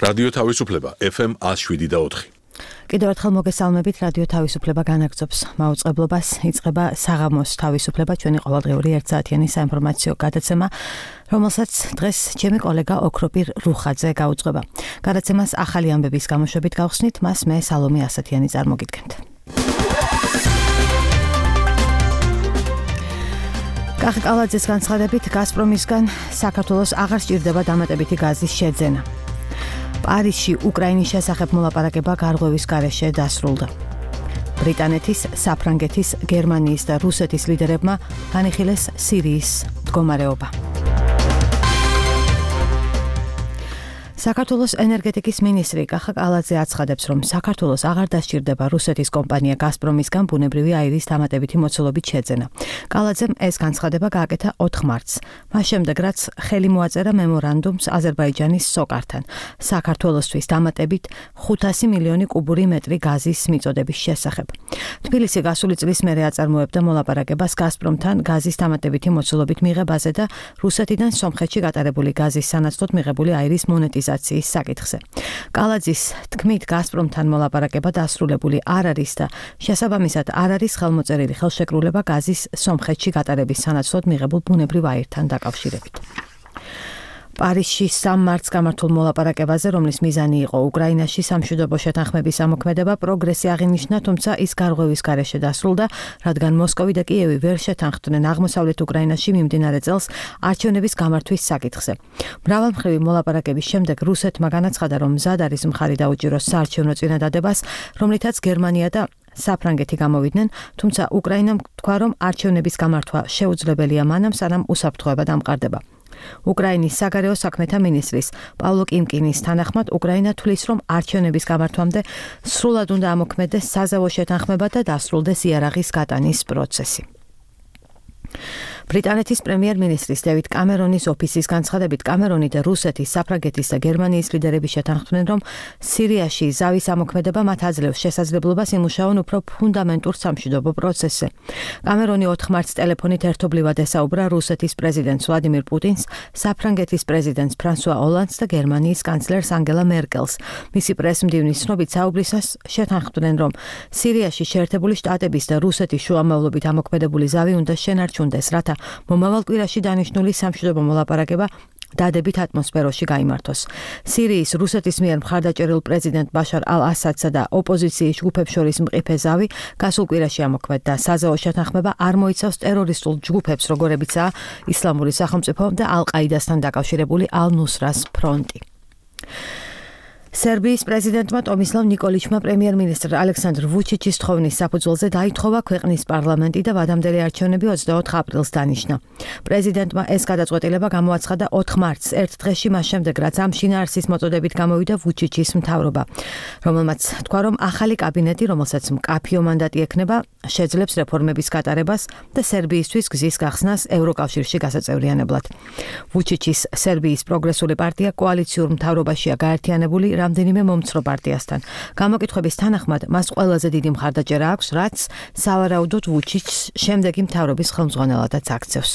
რადიო თავისუფლება FM 107.4. კიდევ ერთხელ მოგესალმებით, რადიო თავისუფლება განაგრძობს მაუწყებლობას. იწყება საღამოს თავისუფლება, ჩვენი ყოველდღიური 1 საათიანი საინფორმაციო გადაცემა, რომელსაც დღეს ჩემი კოლეგა ოქროპირ რუხაძე გაუძღვება. გადაცემას ახალი ამბების გამოშვებით გავხსნით, მას მე სალომე ასათიანი წარმოგიდგენთ. კახი კალაძის განცხადებით, გაზპრომისგან საქართველოს აღარ სჭირდება დამატებითი გაზის შეძენა. პარიზში უკრაინის შესახებ მოლაპარაკება გარღვევის გარეშე დასრულდა. ბრიტანეთის, საფრანგეთის, გერმანიის და რუსეთის ლიდერებმა განიხილეს სირიის მდგომარეობა. საქართველოს ენერგეტიკის მინისტრი კახა კალაძე აცხადებს, რომ საქართველოს აღარ დასჭირდება რუსეთის კომპანია გაზპრომისგან ბუნებრივი აირის დამატებითი მოცულობით შეძენა. კალაძემ ეს განცხადება გააკეთა 4 მარტს. მას შემდეგ, რაც ხელი მოაწერა მემორანდუმს აზერბაიჯანის სოკართან საქართველოსთვის დამატებით 500 მილიონი კუბური მეტრი გაზის მიწოდების შესახებ. თბილისი გასული წლის მერე აწარმოებდა მოლაპარაკებას გაზპრომთან გაზის დამატებითი მოცულობით მიღებაზე და რუსეთიდან სომხეთში გატარებული გაზის სანაცვლოდ მიღებული აირის მონეტიზაციის საკითხზე. კალაძის თქმით, გაზპრომთან მოლაპარაკება დასრულებული არ არის და შესაბამისად არ არის ხელმოწერილი ხელშეკრულება გაზის სომხეთში გატარების სანაცვლოდ მიღებულ ბუნებრივ აირთან დაკავშირებით. პარიზში 3 მარტს გამართულ მოლაპარაკებაზე, რომლის მიზანი იყო უკრაინაში სამშვიდობო შეთანხმების ამოქმედება, პროგრესი აღინიშნა, თუმცა ის გარღვევის გარეშე დასრულდა, რადგან მოსკოვი და კიევი ვერ შეთანხმდნენ აღმოსავლეთ უკრაინაში მიმდინარე წელს არჩევნების გამართვის საკითხზე. მრავალმხრივი მოლაპარაკების შემდეგ რუსეთმა განაცხადა, რომ მზად არის მხარი დაუჭიროს საარჩევნო წინადადებას, რომლითაც გერმანია და საფრანგეთი გამოვიდნენ, თუმცა უკრაინამ თქვა, რომ არჩევნების გამართვა შეუძლებელია მანამ, სანამ უსაფრთხოება დამყარდება. უკრაინის საგარეო საქმეთა მინისტრის პავლო კიმკინის თანახმად, უკრაინა თვლის, რომ არჩევნების გამართვამდე სრულად უნდა ამოქმედდეს საზავო შეთანხმება და დასრულდეს იარაღის გატანის პროცესი. ბრიტანეთის პრემიერ-მინისტრის დევიდ კამერონის ოფისის განცხადებით, კამერონი და რუსეთის, საფრანგეთის და გერმანიის ლიდერები შეთანხმდნენ, რომ სირიაში ზავის ამოქმედება მათ აძლევს შესაძლებლობას იმუშაონ უფრო ფუნდამენტურ სამშვიდობო პროცესზე. კამერონი 4 მარტს ტელეფონით ერთობლივად ესაუბრა რუსეთის პრეზიდენტს ვლადიმირ პუტინს, საფრანგეთის პრეზიდენტს ფრანსუა ოლანდს და გერმანიის კანცლერს ანგელა მერკელს. მისი პრესმდივნის ცნობით საუბრისას შეთანხმდნენ, რომ სირიაში შეერთებული შტატების და რუსეთის შუამავლობით ამოქმედებული ზავი უნდა შენარჩუნდეს, რათა მომავალ კვირაში დანიშნული სამშვიდობო მოლაპარაკება დადებით ატმოსფეროში გაიმართოს. სირიის რუსეთის მიერ მხარდაჭერილ პრეზიდენტ ბაშარ ალ-ასადსა და ოპოზიციის ჯგუფებს შორის მყიფე ზავი გასულ კვირაში ამოქმედდა. საზავო შეთანხმება არ მოიცავს ტერორისტულ ჯგუფებს, როგორებიცაა ისლამური სახელმწიფო და ალ-ყაიდასთან დაკავშირებული ალ-ნუსრას ფრონტი. სერბიის პრეზიდენტმა ტომისლავ ნიკოლიჩმა პრემიერ-მინისტრ ალექსანდრ ვუჩიჩის თხოვნის საფუძველზე დაითხოვა ქვეყნის პარლამენტი და ვადამდელი არჩევნები 24 აპრილს დანიშნა. პრეზიდენტმა ეს გადაწყვეტილება გამოაცხადა 4 მარტს, ერთ დღეში მას შემდეგ, რაც ამ შინაარსის მოწოდებით გამოვიდა ვუჩიჩის მთავრობა, რომელმაც თქვა, რომ ახალი კაბინეტი, რომელსაც მკაფიო მანდატი ექნება, შეძლებს რეფორმების გატარებას და სერბიისთვის გზის გახსნას ევროკავშირში გასაწევრიანებლად. ვუჩიჩის სერბიის პროგრესული პარტია კოალიციურ მთავრობაშია გაერთიანებული რამდენიმე მომცრო პარტიასთან. გამოკითხვების თანახმად, მას ყველაზე დიდი მხარდაჭერა აქვს, რაც სავარაუდოდ ვუჩიჩს შემდეგი მთავრობის ხელმძღვანელადაც აქცევს.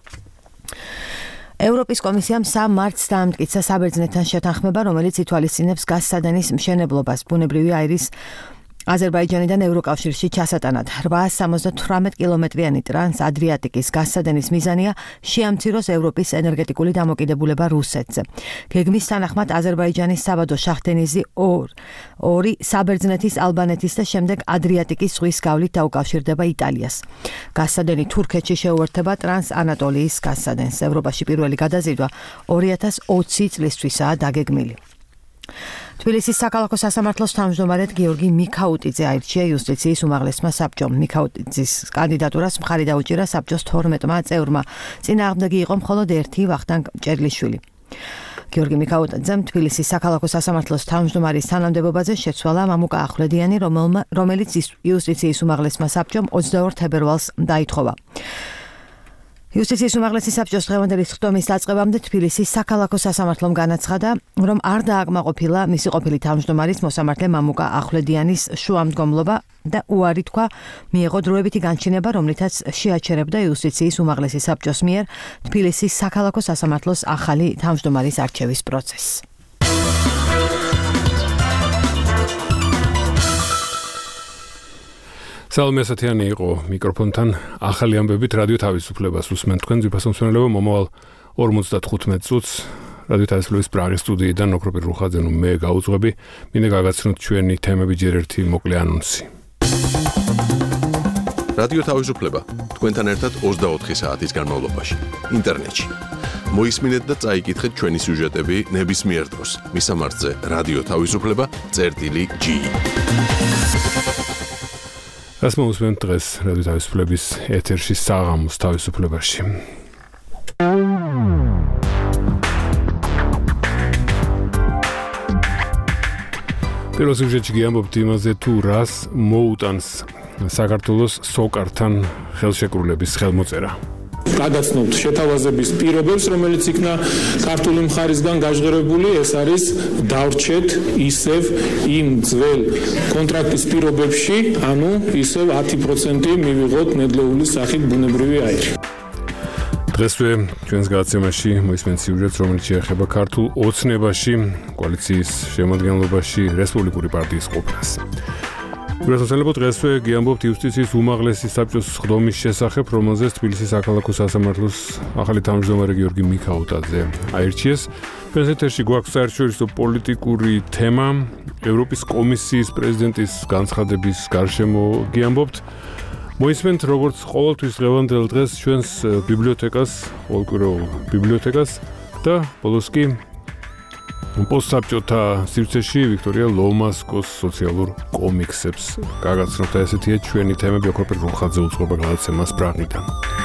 ევროპის კომისიამ 3 მარტს დაამტკიცა საბერძნეთთან შეთანხმება, რომელიც ითვალისწინებს გაზსადენის მშენებლობას ბუნებრივი აირის აზერბაიჯანიდან ევროკავშირში ჩასატანად. 878 კილომეტრიანი ტრანს-ადრიატიკის გაზსადენის მიზანია შეამციროს ევროპის ენერგეტიკული დამოკიდებულება რუსეთზე. გეგმის თანახმად აზერბაიჯანის საბადო შაჰდენიზი 2 საბერძნეთის, ალბანეთის და შემდეგ ადრიატიკის ზღვის გავლით დაუკავშირდება იტალიას. გაზსადენი თურქეთში შეუერთება ტრანს-ანატოლიის გაზსადენს. ევროპაში პირველი გადაზიდვა 2020 წლისთვისაა დაგეგმილი. თბილისის საქალაქო სასამართლოს თავმჯდომარედ გიორგი მიქაუტიძე აირჩია იუსტიციის უმაღლესმა საბჭომ. მიქაუტიძის კანდიდატურას მხარი დაუჭირა საბჭოს 12-მა წევრმა. წინააღმდეგი იყო მხოლოდ ერთი ვახტანგ ჭერლიშვილი. გიორგი მიქაუტიძემ თბილისის საქალაქო სასამართლოს თავმჯდომარის თანამდებობაზე შეცვალა მამუკა ახვლედიანი, რომელიც იუსტიციის უმაღლესმა საბჭომ 22 თებერვალს დაითხოვა. იუსტიციის უმაღლესი საბჭოს დღევანდელი სხდომის დაწყებამდე თბილისის საქალაქო სასამართლომ განაცხადა, რომ არ დააკმაყოფილა მისი ყოფილი თავმჯდომარის მოსამართლე მამუკა ახვლედიანის შუამდგომლობა და უარი თქვა მიეღო დროებითი განჩინება, რომლითაც შეაჩერებდა იუსტიციის უმაღლესი საბჭოს მიერ თბილისის საქალაქო სასამართლოს ახალი თავმჯდომარის არჩევის პროცესს. Salome Satiani იყო მიკროფონთან ახალი ამბებით რადიო თავისუფლებას უსმენთ თქვენ ძვირფასმცემელობა მომავალ 55 წუთს რადიო თავისუფლების პრაღის სტუდიიდან ოქროპირ რუხაძე მე გაუძღვები მინდა გაგაცნოთ ჩვენი თემები ჯერ ერთი მოკლე ანონსი რადიო თავისუფლება თქვენთან ერთად 24 საათის განმავლობაში ინტერნეტში მოისმინეთ და წაიკითხეთ ჩვენი სიუჟეტები ნებისმიერ დროს მისამართზე რადიო თავისუფლება.gi Ας მოусმენთ დღეს რადიო თავისუფლების ეთერში საღამოს თავისუფლებაში. პირველ სიუჟეტში გიამბობთ იმაზე თუ რას მოუტანს საქართველოს სოკართან ხელშეკრულების ხელმოწერა. Გადაცნობთ შეთავაზების პირობებს, რომელიც იქნა ქართული მხარისგან გაჟღერებული, ეს არის დავრჩეთ ისევ იმ ძველ კონტრაქტის პირობებში, ანუ ისევ 10% მივიღოთ ნედლეული სახით ბუნებრივი აირი. დღესვე ჩვენს გადაცემაში მოისმენთ სიუჟეტს, რომელიც შეეხება ქართულ ოცნებაში, კოალიციის შემადგენლობაში რესპუბლიკური პარტიის ყოფნას. Გასაცნობთ დღესვე გიამბობთ იუსტიციის უმაღლესი საბჭოს სხდომის შესახებ, რომელზეც თბილისის საქალაქო სასამართლოს ახალი თავმჯდომარე გიორგი მიქაუტაძე აირჩიეს. ჩვენს ეთერში გვაქვს საერთაშორისო პოლიტიკური თემა, ევროპის კომისიის პრეზიდენტის განცხადების გარშემო გიამბობთ. მოისმენთ როგორც ყოველთვის დღევანდელ დღეს ჩვენს ბიბლიოთეკას, ყოველკვირეულ ბიბლიოთეკას და ბოლოს კი პოსტსაბჭოთა სივრცეში ვიქტორია ლომასკოს სოციალურ კომიქსებს გაგაცნობთ და ესეთია ჩვენი თემები ოქროპირ რუხაძე უძღვება გადაცემას პრაღიდან.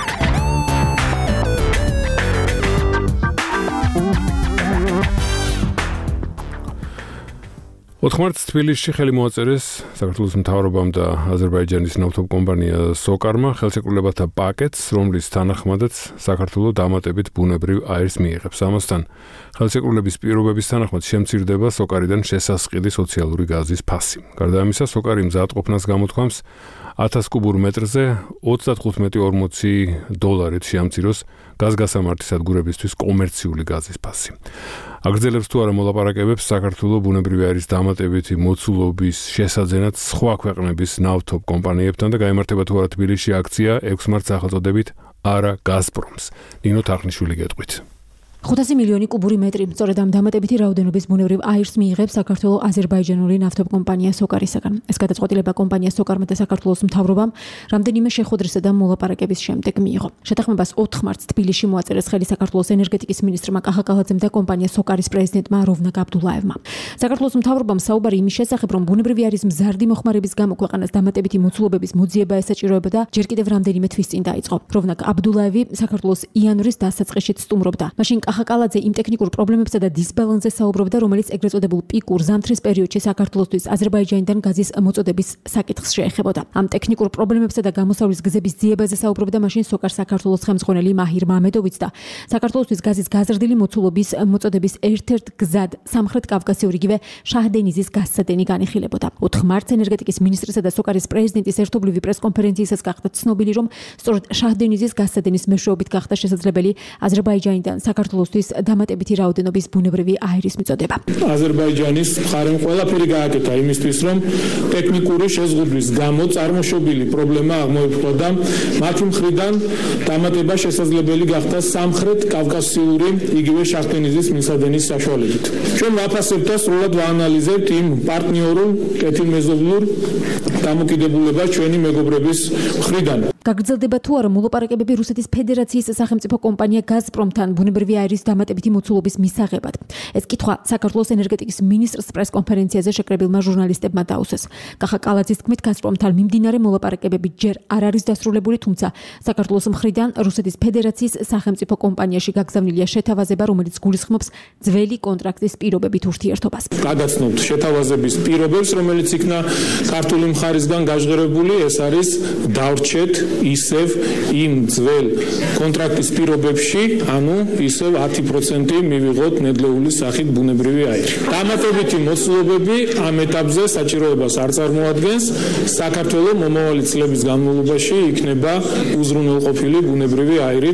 ოთხმარტს თბილისში ხელი მოაწერეს საქართველოს მთავრობამ და აზერბაიჯანის ნავთობ კომპანია სოკარმა ხელშეკრულებათა პაკეტს, რომლის თანახმადაც საქართველოს დამატებით ბუნებრივ აირს მიიღებს. ამასთან ხელშეკრულების პირობების თანახმად შემცირდება სოკარიდან შესასყიდი სოციალური გაზის ფასი. გარდა ამისა, სოკარი მზადყოფნას გამოთქვამს 1000 კუბურ მეტრზე 35-40 დოლარით შეამციროს გაზგასამართი სადგურებისთვის კომერციული გაზის ფასი. აგრძელებს თუ არა მოლაპარაკებებს საქართველოს ბუნებრივი აირის დამატებითი მოცულობის შესაძენად სხვა ქვეყნების ნავთობ კომპანიებთან და გაიმართება თუ არა თბილისში აქცია 6 მარტს სახელწოდებით არა გაზპრომს. ნინო თახნიშვილი გეტყვით. 500 მილიონი კუბური მეტრი სწორედ ამ დამატებითი რაოდენობის ბუნებრივ აირს მიიღებს საქართველოს აზერბაიჯანული ნავთობ კომპანია სოკარისაგან. ეს გადაწყვეტილება კომპანია სოკარმა და საქართველოს მთავრობამ რამდენიმე შეხვედრისა და მოლაპარაკების შემდეგ მიიღო. შეთანხმებას 4 მარტს თბილისში მოაწერეს ხელი საქართველოს ენერგეტიკის მინისტრმა კახა კალაძემ და კომპანია სოკარის პრეზიდენტმა როვნაკ აბდულაევმა. საქართველოს მთავრობამ საუბარი იმის შესახებ, რომ ბუნებრივი აირის მზარდი მოხმარების გამო ქვეყანას დამატებითი მოცულობების მოძიება ესაჭიროება და ჯერ კიდევ რამდენიმე თვის წინ დაიწყო. როვნაკ აბდულაევი საქართველოს იანვრის დასაწყისშიც სტუმრობდა. მაშინ კალაძე იმ ტექნიკურ პრობლემებსა და დისბალანსზე საუბრობდა, რომელიც ეგრეთ წოდებულ პიკურ ზამთრის პერიოდში საქართველოსთვის აზერბაიჯანიდან გაზის მოწოდების საკითხს შეეხებოდა. ამ ტექნიკურ პრობლემებსა და გამოსავლის გზების ძიებაზე საუბრობდა მაშინ სოკარ საქართველოს ხელმძღვანელი მაჰირ მამედოვიც და საქართველოსთვის გაზის გაზრდილი მოცულობის მოწოდების ერთ-ერთ გზად სამხრეთ კავკასიურ იგივე შაჰდენიზის გაზსადენი განიხილებოდა. 4 მარტს ენერგეტიკის მინისტრისა და სოკარის პრეზიდენტის ერთობლივი პრესკონფერენციისას გახდა ცნობილი, რომ სწორედ შაჰდენიზის გაზსადენის მეშვეობით გახდა შესაძლებელი აზერბაიჯანიდან საქართველოს დამატებითი რაოდენობის ბუნებრივი აირის მიწოდება. აზერბაიჯანის მხარემ ყველაფერი გააკეთა იმისთვის, რომ ტექნიკური შეზღუდვის გამო წარმოშობილი პრობლემა აღმოიფხვა და მათი მხრიდან დამატება შესაძლებელი გახდა სამხრეთ კავკასიური იგივე შაჰდენიზის მილსადენის საშუალებით. ჩვენ ვაფასებთ და სრულად ვაანალიზებთ იმ პარტნიორულ კეთილმეზობლურ დამოკიდებულებას ჩვენი მეგობრების მხრიდან. გაგრძელდება თუ არა მოლაპარაკებები რუსეთის ფედერაციის სახელმწიფო კომპანია გაზპრომთან ბუნებრივი აირის დამატებითი მოცულობის მისაღებად. ეს კითხვა საქართველოს ენერგეტიკის მინისტრს პრესკონფერენციაზე შეკრებილმა ჟურნალისტებმა დაუსვეს. კახა კალაძის თქმით, გაზპრომთან მიმდინარე მოლაპარაკებები ჯერ არ არის დასრულებული, თუმცა საქართველოს მხრიდან რუსეთის ფედერაციის სახელმწიფო კომპანიაში გაგზავნილია შეთავაზება, რომელიც გულისხმობს ძველი კონტრაქტის პირობებით ურთიერთობას. გადაცნობთ შეთავაზების პირობებს, რომელიც იქნა ქართული მხარისგან გაჟღერებული, ეს არის დავრჩეთ ისევ იმ ძველ კონტრაქტის პირობებში, ანუ ისევ 10% მივიღოთ ნედლეული სახით ბუნებრივი აირი. დამატებითი მოცულობები ამ ეტაპზე საჭიროებას არ წარმოადგენს. საქართველოს მომავალი წლების განმავლობაში იქნება უზრუნველყოფილი ბუნებრივი აირით.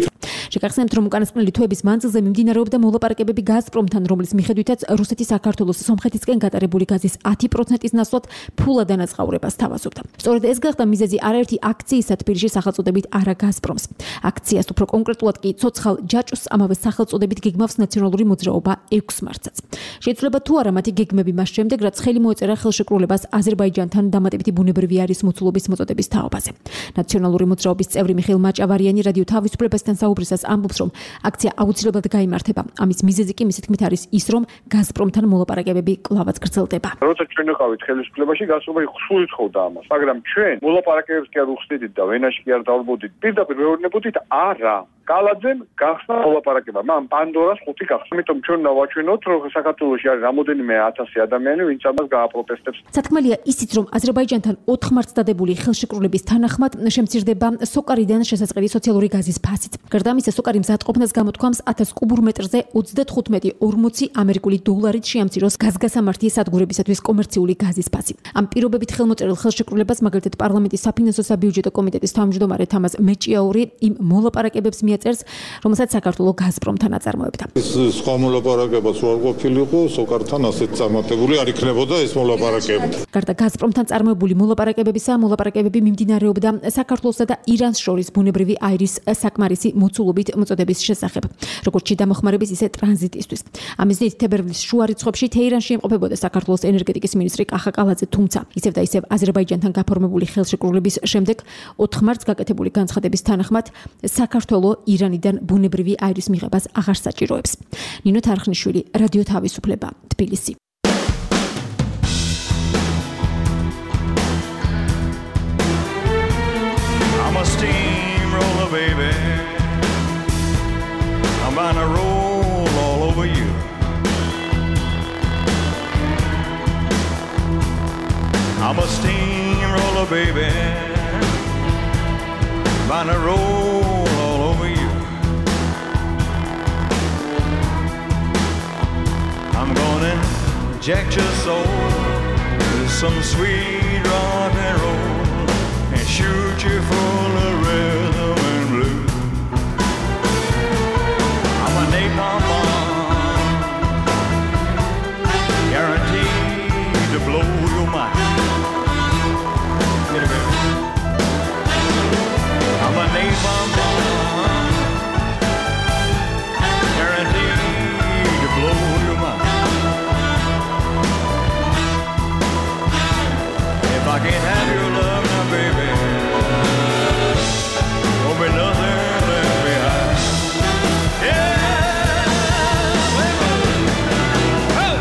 შეგახსენებთ, რომ უკანასკნელი თვეების მანძილზე მიმდინარეობდა მოლაპარაკებები გაზპრომთან, რომლის მიხედვითაც რუსეთი საქართველოს სომხეთისკენ გატარებული გაზის 10%-ის ნაცვლად ფულად დანაწყაურებას თავაზობდა. სწორედ ეს გახდა მიზეზი არაერთი აქციისა თბილისში სახელწოდებით არა გაზპრომს. აქციას უფრო კონკრეტულად კი ცოცხალ ჯაჭვს ამავე სახელწოდებით გეგმავს ნაციონალური მოძრაობა 6 მარტსაც. შეიძლება თუ არა მათი გეგმები მას შემდეგ, რაც ხელი მოეწერა ხელშეკრულებას აზერბაიჯანთან დამატებითი ბუნებრივი აირის მოცულობის მოწოდების თაობაზე. ნაციონალური მოძრაობის წევრი მიხეილ მაჭავარიანი რადიო თავისუფლებასთან საუბრისას ამბობს, რომ აქცია აუცილებლად გაიმართება. ამის მიზეზი კი მისი თქმით არის ის, რომ გაზპრომთან მოლაპარაკებები კვლავაც გრძელდება. როცა ჩვენ ვიყავით ხელისუფლებაში, გაზპრომი სულ იცხოვდა ამას, მაგრამ ჩვენ მოლაპარაკებებს კი არ უხდიდით და ვენაში კი არ დავრბოდით. პირდაპირ ვეუბნებოდით არა. კალაძემ გახსნა მოლაპარაკება. მან პანდორას 5 გახსნა. ამიტომ ჩვენ დავაჩვენოთ, რომ საქართველოში არის რამოდენიმე 1000 ადამიანი, ვინც ამას გააპროტესტებს. სათქმელია ისიც, რომ აზერბაიჯანთან 4 მარტს დადებული ხელშეკრულების თანახმად შემცირდება სოკარიდან შესაძლებელი სოციალური გაზის ფასიც. გარდა ამისა, სოკარი მზადყოფნას გამოთქვამს 1000 კუბურ მეტრზე 35-40 ამერიკული დოლარით შეამციროს გაზგასამართი სადგურებისათვის კომერციული გაზის ფასი. ამ პირობებით ხელმოწერილ ხელშეკრულებას მაგალითად პარლამენტის საფინანსო საბიუჯეტო კომიტეტის თავმჯდომარე თამაზ მეჭიაური იმ მოლაპარაკებებს მიაწერს, რომელსაც საქართველოს გაზპრომთან აწარმოებდა. სხვა მოლაპარაკებაც რო არ ყოფილიყო, სოკართან ასეთ წარმატებული არ იქნებოდა ეს მოლაპარაკება. გარდა გაზპრომთან წარმოებული მოლაპარაკებებისა, მოლაპარაკებები მიმდინარეობდა საქართველოსა და ირანს შორის ბუნებრივი აირის საკმარისი მოცულობით მოწოდების შესახებ, როგორც შიდამოხმარების, ისე ტრანზიტისთვის. ამის მიზნით თებერვლის შუა რიცხვებში თეირანში იმყოფებოდა საქართველოს ენერგეტიკის მინისტრი კახა კალაძე, თუმცა ისევ და ისევ აზერბაიჯანთან გაფორმებული ხელშეკრულების შემდეგ 4 მარტს გაკეთებული განცხადების თანახმად საქართველოს ირანიდან ბუნებრივი აირის მიღებას აღარ საჭიროებს. ნინო თარხნიშვილი, რადიო თავისუფლება, თბილისი. I'm a steamroller, baby. I'm gonna roll all over you. I'm a steamroller, baby. Gonna roll all over you. I'm gonna inject your soul with some sweet rock and roll and shoot you full of rhythm and blues. I'm a napalm bomb, guaranteed to blow your mind. Get it, baby. I'm a napalm bomb, guaranteed to blow your mind. If I can't have your love now, baby, won't be nothing left behind. Yeah, baby. Oh.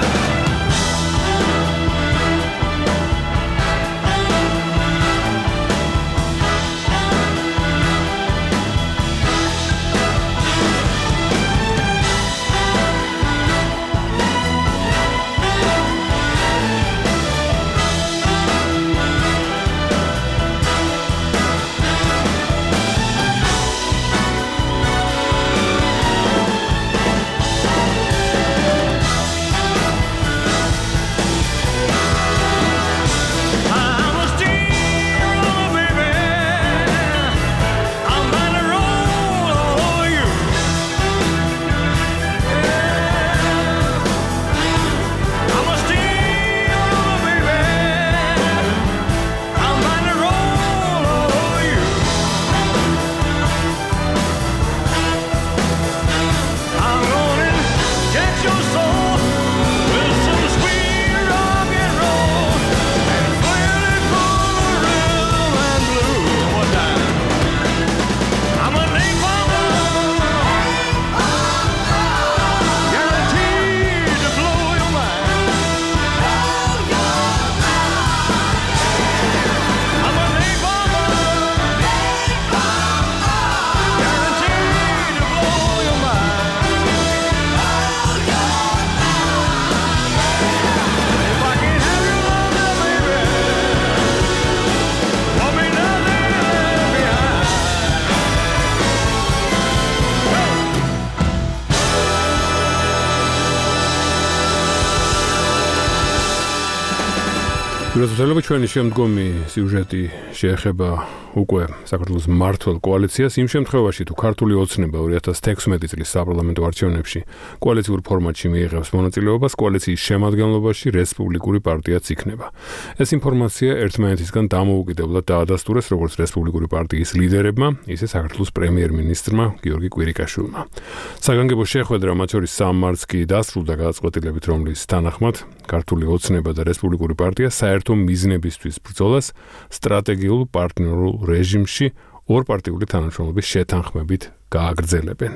გასაცილებლად ჩვენი შემდგომი სიუჟეტი შეეხება უკვე საქართველოს მმართველ კოალიციას იმ შემთხვევაში თუ ქართული ოცნება 2016 წლის საპარლამენტო არჩევნებში კოალიციურ ფორმატში მიიღებს მონაწილეობას, კოალიციის შემადგენლობაში რესპუბლიკური პარტიაც იქნება. ეს ინფორმაცია ერთმანეთისგან დამოუკიდებლად დაადასტურეს როგორც რესპუბლიკური პარტიის ლიდერებმა, ისე საქართველოს პრემიერ-მინისტრმა გიორგი კვირიკაშვილმა. საგანგებო შეხვედრა მათ შორის 3 მარტს კი დასრულდა გადაწყვეტილებით, რომლის თანახმად ქართული ოცნება და რესპუბლიკური პარტია საერთო მიზნებისთვის ბრძოლას სტრატეგიულ პარტნიორულ რეჟიმში ორპარტიული თანამშრომლობის შეთანხმებით გააგრძელებენ.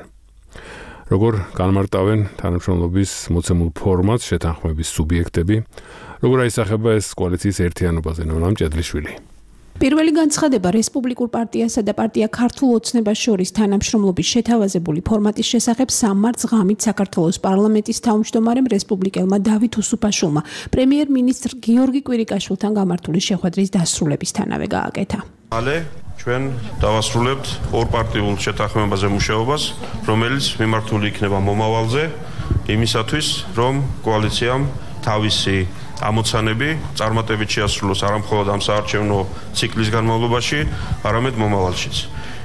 როგორ განმარტავენ თანამშრომლობის მოცემულ ფორმატს შეთანხმების სუბიექტები, როგორ აისახება ეს კოალიციის ერთიანობაზე ნონამ ჭედლიშვილი. პირველი განცხადება რესპუბლიკურ პარტიასა და პარტია ქართულ ოცნებას შორის თანამშრომლობის შეთავაზებული ფორმატის შესახებ 3 მარტს ღამით საქართველოს პარლამენტის თავმჯდომარემ რესპუბლიკელმა დავით უსუფაშვილმა პრემიერ-მინისტრ გიორგი კვირიკაშვილთან გამართული შეხვედრის დასრულებისთანავე გააკეთა. ჩვენ დავასრულებთ ორპარტიულ შეთანხმებაზე მუშაობას, რომელიც მიმართული იქნება მომავალზე, იმისათვის, რომ კოალიციამ თავისი ამოცანები წარმატებით შეასრულოს არა მხოლოდ ამ საარჩევნო ციკლის განმავლობაში, არამედ მომავალშიც.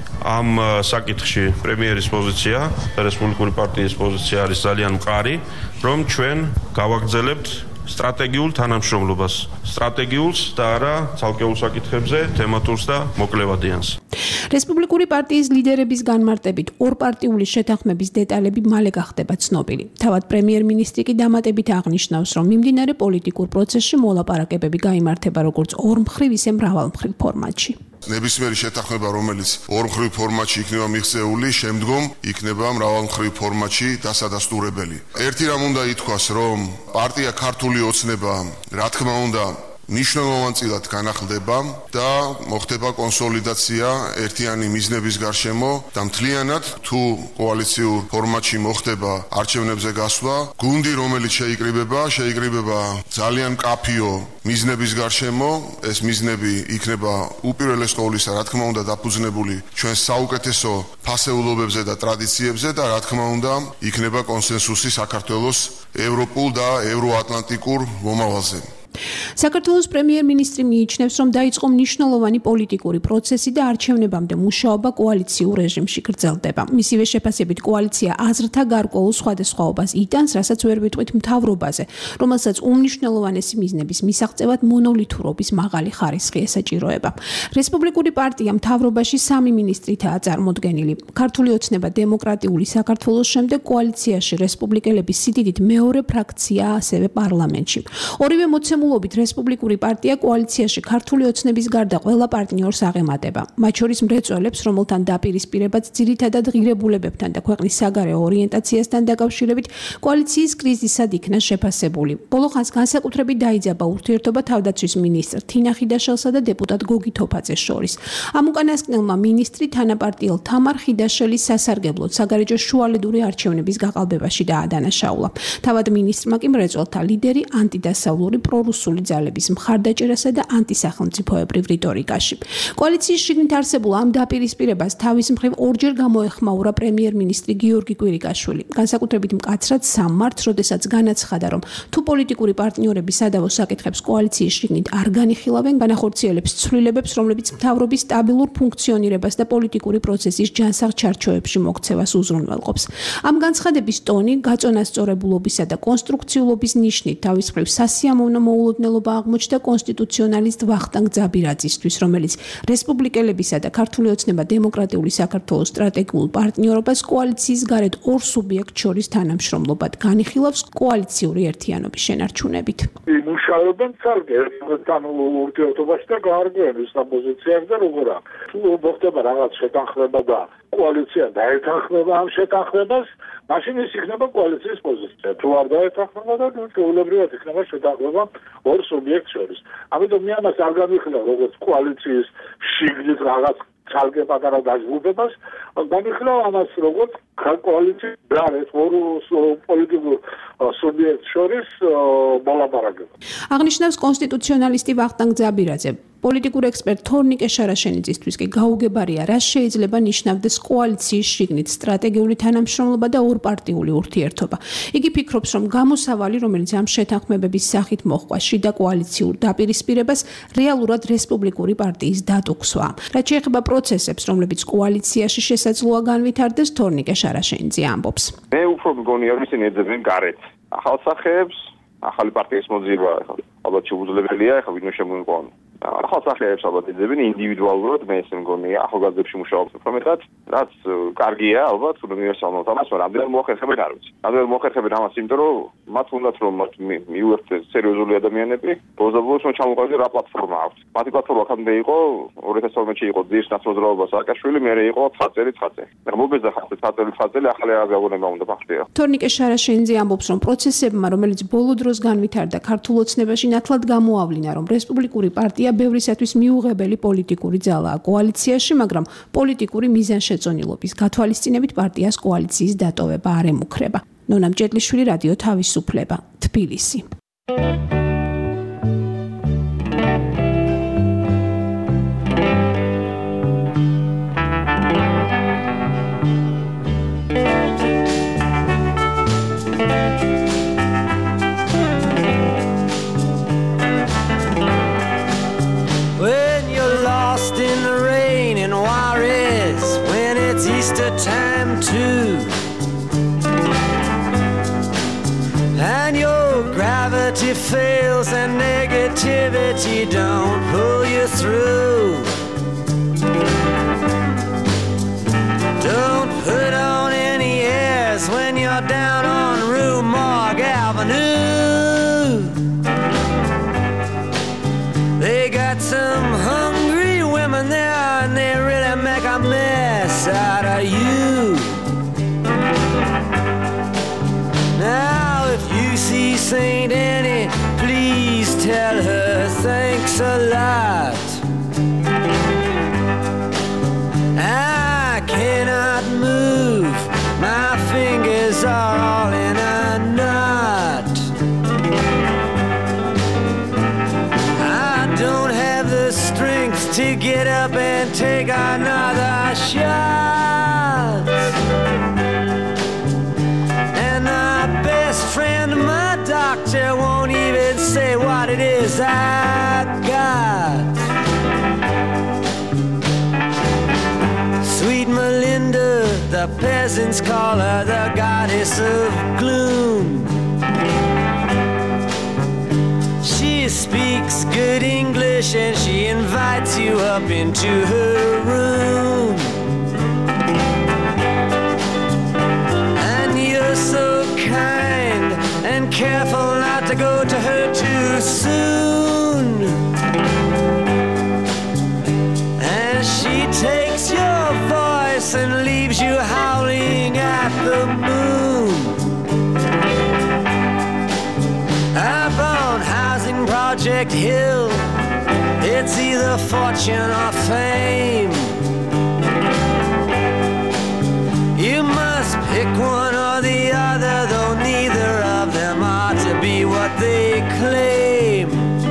ამ საკითხში პრემიერის პოზიცია და რესპუბლიკური პარტიის პოზიცია არის ძალიან მყარი, რომ ჩვენ გავაგრძელებთ სტრატეგიულ თანამშრომლობას, სტრატეგიულს და არა ცალკეულ საკითხებზე, თემატურს და მოკლევადიანს. რესპუბლიკური პარტიის ლიდერების განმარტებით ორპარტიული შეთანხმების დეტალები მალე გახდება ცნობილი. თავად პრემიერ-მინისტრი კი დამატებით აღნიშნავს, რომ მიმდინარე პოლიტიკურ პროცესში მოლაპარაკებები გაიმართება როგორც ორმხრივ, ისე მრავალმხრივ ფორმატში. ნებისმიერი შეთანხმება, რომელიც ორმხრივ ფორმატში იქნება მიღწეული, შემდგომ იქნება მრავალმხრივ ფორმატში დასადასტურებელი. ერთი რამ უნდა ითქვას, რომ პარტია ქართული ოცნება, რა თქმა უნდა, მნიშვნელოვანწილად განახლდება და მოხდება კონსოლიდაცია ერთიანი მიზნების გარშემო და მთლიანად თუ კოალიციურ ფორმატში მოხდება არჩევნებზე გასვლა, გუნდი რომელიც შეიკრიბება ძალიან მკაფიო მიზნების გარშემო, ეს მიზნები იქნება უპირველეს ყოვლისა, რა თქმა უნდა, დაფუძნებული ჩვენს საუკეთესო ფასეულობებზე და ტრადიციებზე და რა თქმა უნდა, იქნება კონსენსუსი საქართველოს ევროპულ და ევროატლანტიკურ მომავალზე. საქართველოს პრემიერ-მინისტრი მიიჩნევს, რომ დაიწყო მნიშვნელოვანი პოლიტიკური პროცესი და არჩევნებამდე მუშაობა კოალიციურ რეჟიმში გრძელდება. მისივე შეფასებით კოალიცია აზრთა გარკვეულ სხვადასხვაობას იტანს, რასაც ვერ ვიტყვით მთავრობაზე, რომელსაც უმნიშვნელოვანესი მიზნების მისაღწევად მონოლითურობის მაღალი ხარისხი ესაჭიროება. რესპუბლიკური პარტია მთავრობაში 3 მინისტრითაა წარმოდგენილი. ქართული ოცნება დემოკრატიული საქართველოს შემდეგ კოალიციაში რესპუბლიკელების სიდიდით მეორე ფრაქციაა ასევე პარლამენტში. ორივე მოცემულობით რესპუბლიკური პარტია კოალიციაში ქართული ოცნების გარდა ყველა პარტნიორს აღემატება. მათ შორის მრეწველებს, რომელთან დაპირისპირებაც ძირითადად ღირებულებებთან და ქვეყნის საგარეო ორიენტაციასთან დაკავშირებით კოალიციის კრიზისად იქნა შეფასებული. ბოლო ხანს განსაკუთრებით დაიძაბა ურთიერთობა თავდაცვის მინისტრ თინა ხიდაშელსა და დეპუტატ გოგი თოფაძეს შორის. ამ უკანასკნელმა მინისტრი თანაპარტიელ თამარ ხიდაშელის სასარგებლოდ საგარეჯო შუალედური არჩევნების გაყალბებაში დაადანაშაულა. თავად მინისტრმა კი მრეწველთა ლიდერი ანტიდასავლური პრორუსული ძალების მხარდაჭერასა და ანტისახელმწიფოებრივ რიტორიკაში. კოალიციის შიგნით არსებულ ამ დაპირისპირებას თავის მხრივ ორჯერ გამოეხმაურა პრემიერ-მინისტრი გიორგი კვირიკაშვილი. განსაკუთრებით მკაცრად 3 მარტს, როდესაც განაცხადა, რომ თუ პოლიტიკური პარტნიორები სადავო საკითხებს კოალიციის შიგნით არ განიხილავენ, განახორციელებს ცვლილებებს, რომლებიც მთავრობის სტაბილურ ფუნქციონირებას და პოლიტიკური პროცესის ჯანსაღ ჩარჩოებში მოქცევას უზრუნველყოფს. ამ განცხადების ტონი გაწონასწორებულობისა და კონსტრუქციულობის ნიშნით თავის მხრივ სასიამოვნო მოულოდნელობა აღმოჩნდა კონსტიტუციონალისტ ვახტანგ ძაბირაძისთვის, რომელიც რესპუბლიკელებისა და ქართული ოცნება დემოკრატიული საქართველოს სტრატეგიულ პარტნიორობას კოალიციის გარეთ ორ სუბიექტ შორის თანამშრომლობად განიხილავს კოალიციური ერთიანობის შენარჩუნებით. მუშაობენ ცალკე ურთიერთობაში და გაარკვევენ ის პოზიციას და როგორ აქვს. თუ მოხდება რაღაც შეთანხმება და კოალიცია დაეთანხმება ამ შეთანხმებას, მაშინ ის იქნება კოალიციის პოზიცია. თუ არ დაეთანხმება და ჩვეულებრივად იქნება შეთანხმება ორ სუბიექტს შორის. ამიტომ მე ამას არ გამიხილავ როგორც კოალიციის შიგნით რაღაც ცალკე პატარა დაჯგუფებას, გამიხილავ ამას როგორც კოალიციის გარეთ ორ პოლიტიკურ სუბიექტს შორის მოლაპარაკება. აღნიშნავს კონსტიტუციონალისტი ვახტანგ ძაბირაძე. პოლიტიკურ ექსპერტ თორნიკე შარაშენიძისთვის კი გაუგებარია, რა შეიძლება ნიშნავდეს კოალიციის შიგნით სტრატეგიული თანამშრომლობა და ორპარტიული ურთიერთობა. იგი ფიქრობს, რომ გამოსავალი, რომელიც ამ შეთანხმებების სახით მოჰყვა შიდა კოალიციურ დაპირისპირებას, რეალურად რესპუბლიკური პარტიის დატუქსვა. რაც შეეხება პროცესებს, რომლებიც კოალიციაში შესაძლოა განვითარდეს, თორნიკე შარაშენიძე ამბობს. მე უფრო მგონია, რომ ისინი ეძებენ გარეთ ახალ სახეებს, ახალი პარტიის მოძიება, ალბათ შეუძლებელია, ახლა ვინმე შემოიყვანოს. ახალ სახეებს ალბათ ეძებენ ინდივიდუალურად, მე ესე მგონია, ახალგაზრდებში მუშაობს უფრო მეტად, რაც კარგია, ალბათ, უნივერსალურად ამას, მაგრამ რამდენად მოახერხებენ არ ვიცი. რამდენად მოახერხებენ ამას, იმიტომ რომ მათ უნდათ რომ მიუერთდეს სერიოზული ადამიანები, ბოლოს რომ ჩამოყალიბდეს რა პლატფორმა აქვს. მათი პლატფორმა ხამდე იყო 2012-ში იყო ძირს ნაცმოძრაობა სააკაშვილი, მერე იყო ცხაწელი. მაგრამ მოგეძახა ცხაწელი ახალი აღგავნება უნდა ფაქტია. თორნიკე შარაშენიძე ამბობს, რომ პროცესებმა, რომელიც ბოლო დროს განვითარდა ქართულ ოცნებაში, ნათლად გამოავლინა, რომ რესპუბლიკური პარტია ბევრისათვის მიუღებელი პოლიტიკური ძალაა კოალიციაში, მაგრამ პოლიტიკური მიზანშეწონილობის გათვალისწინებით პარტიას კოალიციის დატოვება არ ემუქრება. ნონა მჭედლიშვილი, რადიო თავისუფლება, თბილისი. Time too, and your gravity fails and negativity don't pull you through. Don't put on any airs when you're down on Rue Morgue Avenue. They got some hungry women there and they really make a mess out of you. Now if you see Saint Annie, please tell her thanks a lot. I cannot move, my fingers are all in a knot. I don't have the strength to get up and take another shot. And my best friend, my doctor, won't even say what it is I got. Sweet Melinda, the peasants call her the goddess of gloom. She speaks good English and she invites you up into her room. And you're so kind and careful not to go to her too soon. And she takes your voice and leaves you howling at the moon. Up on Housing Project Hill, it's either fortune or fame. You must pick one or the other, though neither of them are to be what they claim.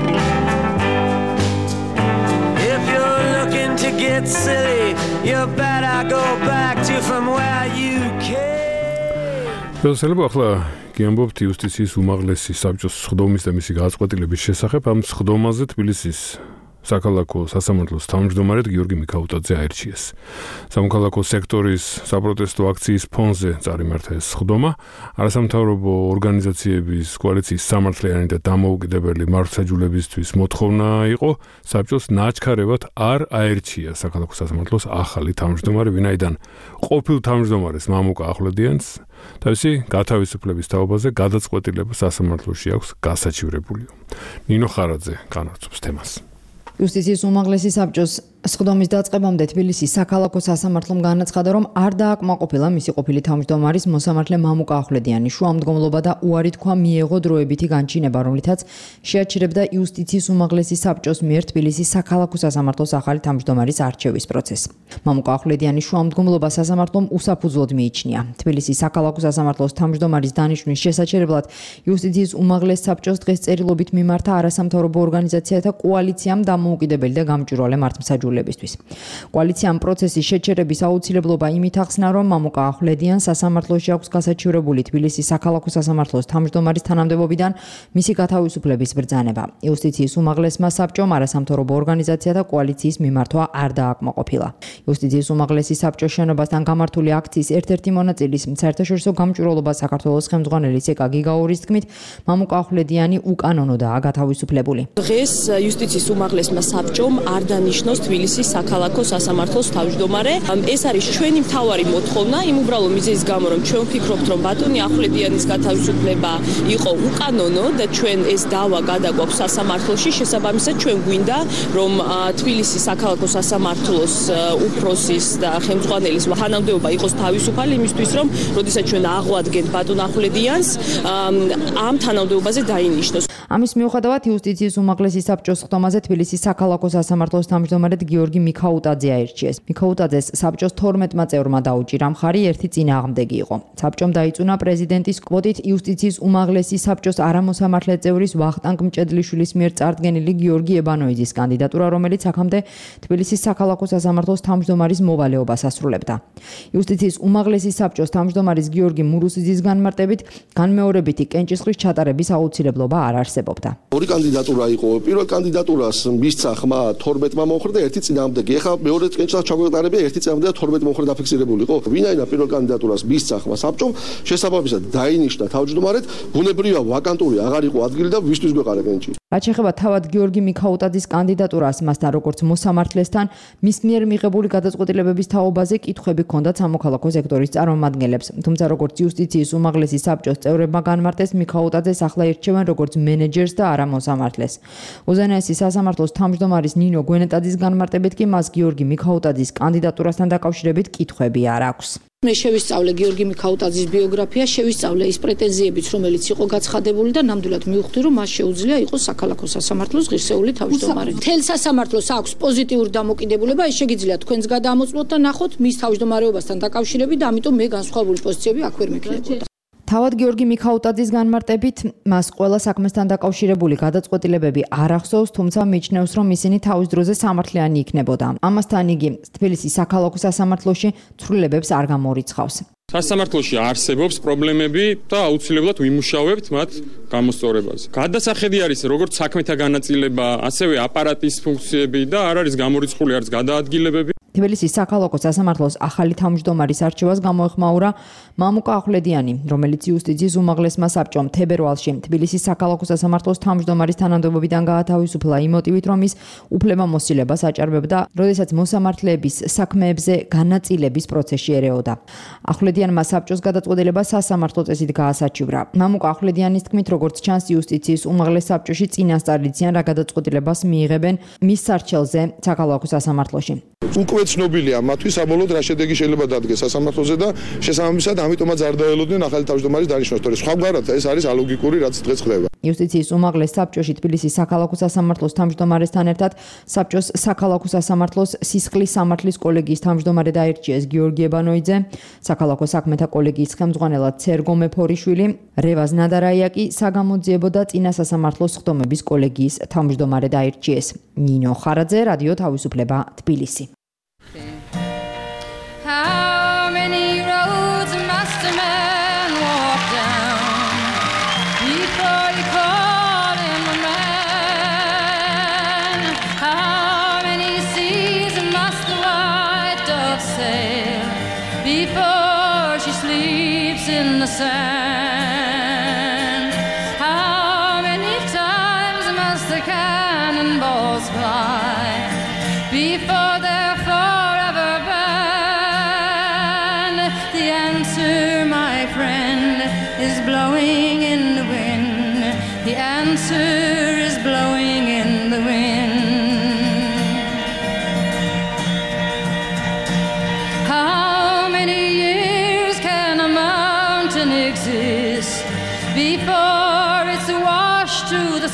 If you're looking to get silly, you better go back to from where you came. შეიძლება ახლა გიამბობთ იუსტიციის უმაღლესი საბჭოს სხდომის და მისი გადაწყვეტილების შესახებ. ამ სხდომაზე თბილისის საქალაქო სასამართლოს თავმჯდომარედ გიორგი მიქაუტაძე აირჩიეს. სამოქალაქო სექტორის საპროტესტო აქციის ფონზე წარიმართა ეს სხდომა. არასამთავრობო ორგანიზაციების კოალიციის სამართლიანი და დამოუკიდებელი მართლმსაჯულებისთვის მოთხოვნა იყო საბჭოს ნაჩქარევად არ აირჩია საქალაქო სასამართლოს ახალი თავმჯდომარე, ვინაიდან ყოფილ თავმჯდომარეს მამუკა ახვლედიანს თავისი გათავისუფლების თაობაზე გადაწყვეტილება სასამართლოში აქვს გასაჩივრებულიო. ნინო ხარაძე განაგრძობს თემას. იუსტიციის უმაღლესი საბჭოს სხდომის დაწყებამდე თბილისის საქალაქო სასამართლომ განაცხადა, რომ არ დააკმაყოფილა მისი ყოფილი თავმჯდომარის მოსამართლე მამუკა ახვლედიანი შუამდგომლობა და უარი თქვა მიეღო დროებითი განჩინება, რომლითაც შეაჩერებდა იუსტიციის უმაღლესი საბჭოს მიერ თბილისის საქალაქო სასამართლოს ახალი თავმჯდომარის არჩევის პროცესს. მამუკა ახვლედიანი შუამდგომლობა სასამართლომ უსაფუძვლოდ მიიჩნია. თბილისის საქალაქო სასამართლოს თავმჯდომარის დანიშვნის შესაჩერებლად იუსტიციის უმაღლეს საბჭოს დღეს წერილობით მიმართა არასამთავრობო ორგანიზაციათა კოალიციამ დამოუკიდებელი და გამჭვირვალე მართლმსაჯულებისთვის. კოალიციამ პროცესის შეჩერების აუცილებლობა იმით ახსნა, რომ მამუკა ახვლედიანს სასამართლოში აქვს გასაჩივრებული თბილისის საქალაქო სასამართლოს თავმჯდომარის თანამდებობიდან მისი გათავისუფლების ბრძანება. იუსტიციის უმაღლესმა საბჭომ არასამთავრობო ორგანიზაციათა კოალიციის მიმართვა არ დააკმაყოფილა. იუსტიციის უმაღლესი საბჭოს შენობასთან გამართული აქციის ერთ-ერთი მონაწილის საერთაშორისო გამჭვირვალობა საქართველოს ხელმძღვანელი ეკა გიგაურის თქმით, მამუკა ახვლედიანი უკანონოდაა გათავისუფლებული. დღეს იუსტიციის უმაღლესმა საბჭომ არ დანიშნოს თბილისის საქალაქო სასამართლოს თავმჯდომარე. ეს არის ჩვენი მთავარი მოთხოვნა, იმ უბრალო მიზეზის გამო, რომ ჩვენ ვფიქრობთ, რომ ბატონი ახვლედიანის გათავისუფლება იყო უკანონო და ჩვენ ეს დავა გადაგვაქვს სასამართლოში, შესაბამისად ჩვენ გვინდა, რომ თბილისის საქალაქო სასამართლოს უფროსის და ხელმძღვანელის თანამდებობა იყოს თავისუფალი იმისთვის, რომ როდესაც ჩვენ აღვადგენთ ბატონ ახვლედიანს, ამ თანამდებობაზე დაინიშნოს. ამის მიუხედავად იუსტიციის უმაღლესი საბჭოს ხდომაზე თბილისის საქალაქო სასამართლოს თავმჯდომარედ გიორგი მიქაუტაძე აირჩიეს. მიქაუტაძეს საბჭოს 12-მა წევრმა დაუჭირა მხარი, ერთი წინააღმდეგი იყო. საბჭომ დაიწუნა პრეზიდენტის კვოტით იუსტიციის უმაღლესი საბჭოს არამოსამართლე წევრის ვახტანგ მჭედლიშვილის მიერ წარდგენილი გიორგი ებანოიძის კანდიდატურა, რომელიც აქამდე თბილისის საქალაქო სასამართლოს თავმჯდომარის მოვალეობას ასრულებდა. იუსტიციის უმაღლესი საბჭოს თავმჯდომარის გიორგი მურუსიძის განმარტებით, განმეორებითი კენჭისყრის ჩატარების აუცილებლობა არ არსებობდა. ორი კანდიდატურა იყო. პირველ კანდიდატურას მისცა ხმა 12-მა მომხრე და ერთი წინააღმდეგი. ეხლა მეორე კენჭისყრის ჩაგვეტარებია ერთი წინააღმდეგი და 12 მომხრე დაფიქსირებული იყო. ვინაიდან პირველ კანდიდატურას მისცა ხმა საბჭომ, შესაბამისად დაინიშნა თავმჯდომარედ, ბუნებრივია ვაკანტური აღარ იყო ადგილი და ვისთვის გვეყარა კენჭი. რაც შეეხება თავად გიორგი მიქაუტაძის კანდიდატურას, მასთან როგორც მოსამართლესთან მის მიერ მიღებული გადაწყვეტილებების თაობაზე კითხვები ჰქონდათ სამოქალაქო სექტორის წარმომადგენლებს. თუმცა როგორც იუსტიციის უმაღლესი საბჭოს წევრებმა განმარტეს, მიქაუტაძეს ახლა ირჩევენ როგორც მენეჯერს და არა მოსამართლეს. უზენაესი სასამართლოს თავმჯდომარის ნინო გვენეტაძის განმარტებით კი მას გიორგი მიქაუტაძის კანდიდატურასთან დაკავშირებით კითხვები არ აქვს. მე შევისწავლე გიორგი მიქაუტაძის ბიოგრაფია, შევისწავლე ის პრეტენზიებიც, რომელიც იყო გაცხადებული და ნამდვილად მივხვდი, რომ მას შეუძლია იყოს საქალაქო სასამართლოს ღირსეული თავმჯდომარე. მთელ სასამართლოს აქვს პოზიტიური დამოკიდებულება, ეს შეგიძლიათ თქვენს გადაამოწმოთ და ნახოთ მის თავმჯდომარეობასთან დაკავშირებით, ამიტომ მე განსხვავებული პოზიციები აქ ვერ მექნებოდა. თავად გიორგი მიქაუტაძის განმარტებით, მას ყველა საქმესთან დაკავშირებული გადაწყვეტილებები არ ახსოვს, თუმცა მიჩნევს, რომ ისინი თავის დროზე სამართლიანი იქნებოდა. ამასთან იგი თბილისის საქალაქო სასამართლოში ცვლილებებს არ გამორიცხავს. სასამართლოში არსებობს პრობლემები და აუცილებლად ვიმუშავებთ მათ გამოსწორებაზე. გადასახედი არის როგორც საქმეთა განაწილება, ასევე აპარატის ფუნქციები და არ არის გამორიცხული არც გადაადგილებები. თბილისის საქალაქო სასამართლოს ახალი თავმჯდომარის არჩევას გამოეხმაურა მამუკა ახვლედიანი, რომელიც იუსტიციის უმაღლესმა საბჭომ თებერვალში თბილისის საქალაქო სასამართლოს თავმჯდომარის თანამდებობიდან გაათავისუფლა იმ მოტივით, რომ ის უფლებამოსილებას აჭარბებდა, როდესაც მოსამართლეების საქმეებზე განაწილების პროცესში ერეოდა. ახვლედიანმა საბჭოს გადაწყვეტილება სასამართლო წესით გაასაჩივრა. მამუკა ახვლედიანის თქმით, როგორც ჩანს, იუსტიციის უმაღლეს საბჭოში წინასწარ იციან რა გადაწყვეტილებას მიიღებენ მის სარჩელზე საქალაქო სასამართლოში. უკვე ცნობილია მათთვის საბოლოოდ რა შედეგი შეიძლება დადგეს სასამართლოზე და შესაბამისად ამიტომაც არ დაელოდნენ ახალი თავმჯდომარის დანიშვნას, თორე სხვაგვარად ეს არის ალოგიკური, რაც დღეს ხდება. იუსტიციის უმაღლეს საბჭოში თბილისის საქალაქო სასამართლოს თავმჯდომარესთან ერთად საბჭოს საქალაქო სასამართლოს სისხლის სამართლის კოლეგიის თავმჯდომარე დაირჩიეს გიორგი ებანოიძე, საქალაქო საქმეთა კოლეგიის ხელმძღვანელად სერგო მეფორიშვილი, რევაზ ნადარაია კი საგამოძიებო და წინა სასამართლოს ხდომების კოლეგიის თავმჯდომარე დაირჩიეს. ნინო ხარაძე, რადიო თავისუფლება, თბილისი. How many roads must a man walk down before you call him a man? How many seas must the white dove sail before she sleeps in the sand? How many times must the cannonballs fly before they're forever banned? The answer, my friend, is blowing in the wind. The answer is blowing in the wind. exist before it's washed to the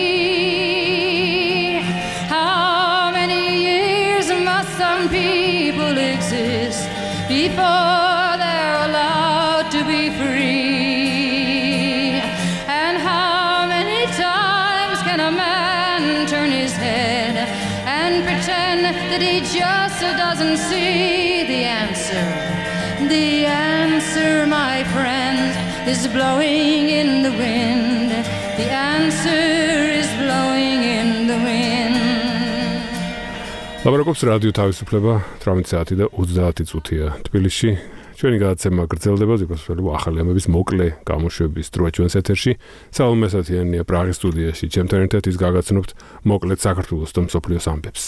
sea? How many years must some people exist before they're allowed to be free? And how many times can a man turn his head and pretend that he just doesn't see the answer? The answer, my friends, is blowing in the wind. The answer is blowing in the wind. ლაპარაკობს რადიო თავისუფლება 18 საათი და 30 წუთია თბილისში. ჩვენი გადაცემა გრძელდება ზოგადად ახალი ამბების მოკლე გამოშვების დროა ჩვენს ეთერში. სალომე ასათიანია პრაღის სტუდიაში. ჩემთან ერთად ის გაგაცნობთ მოკლედ საქართველოს და მსოფლიოს ამბებს.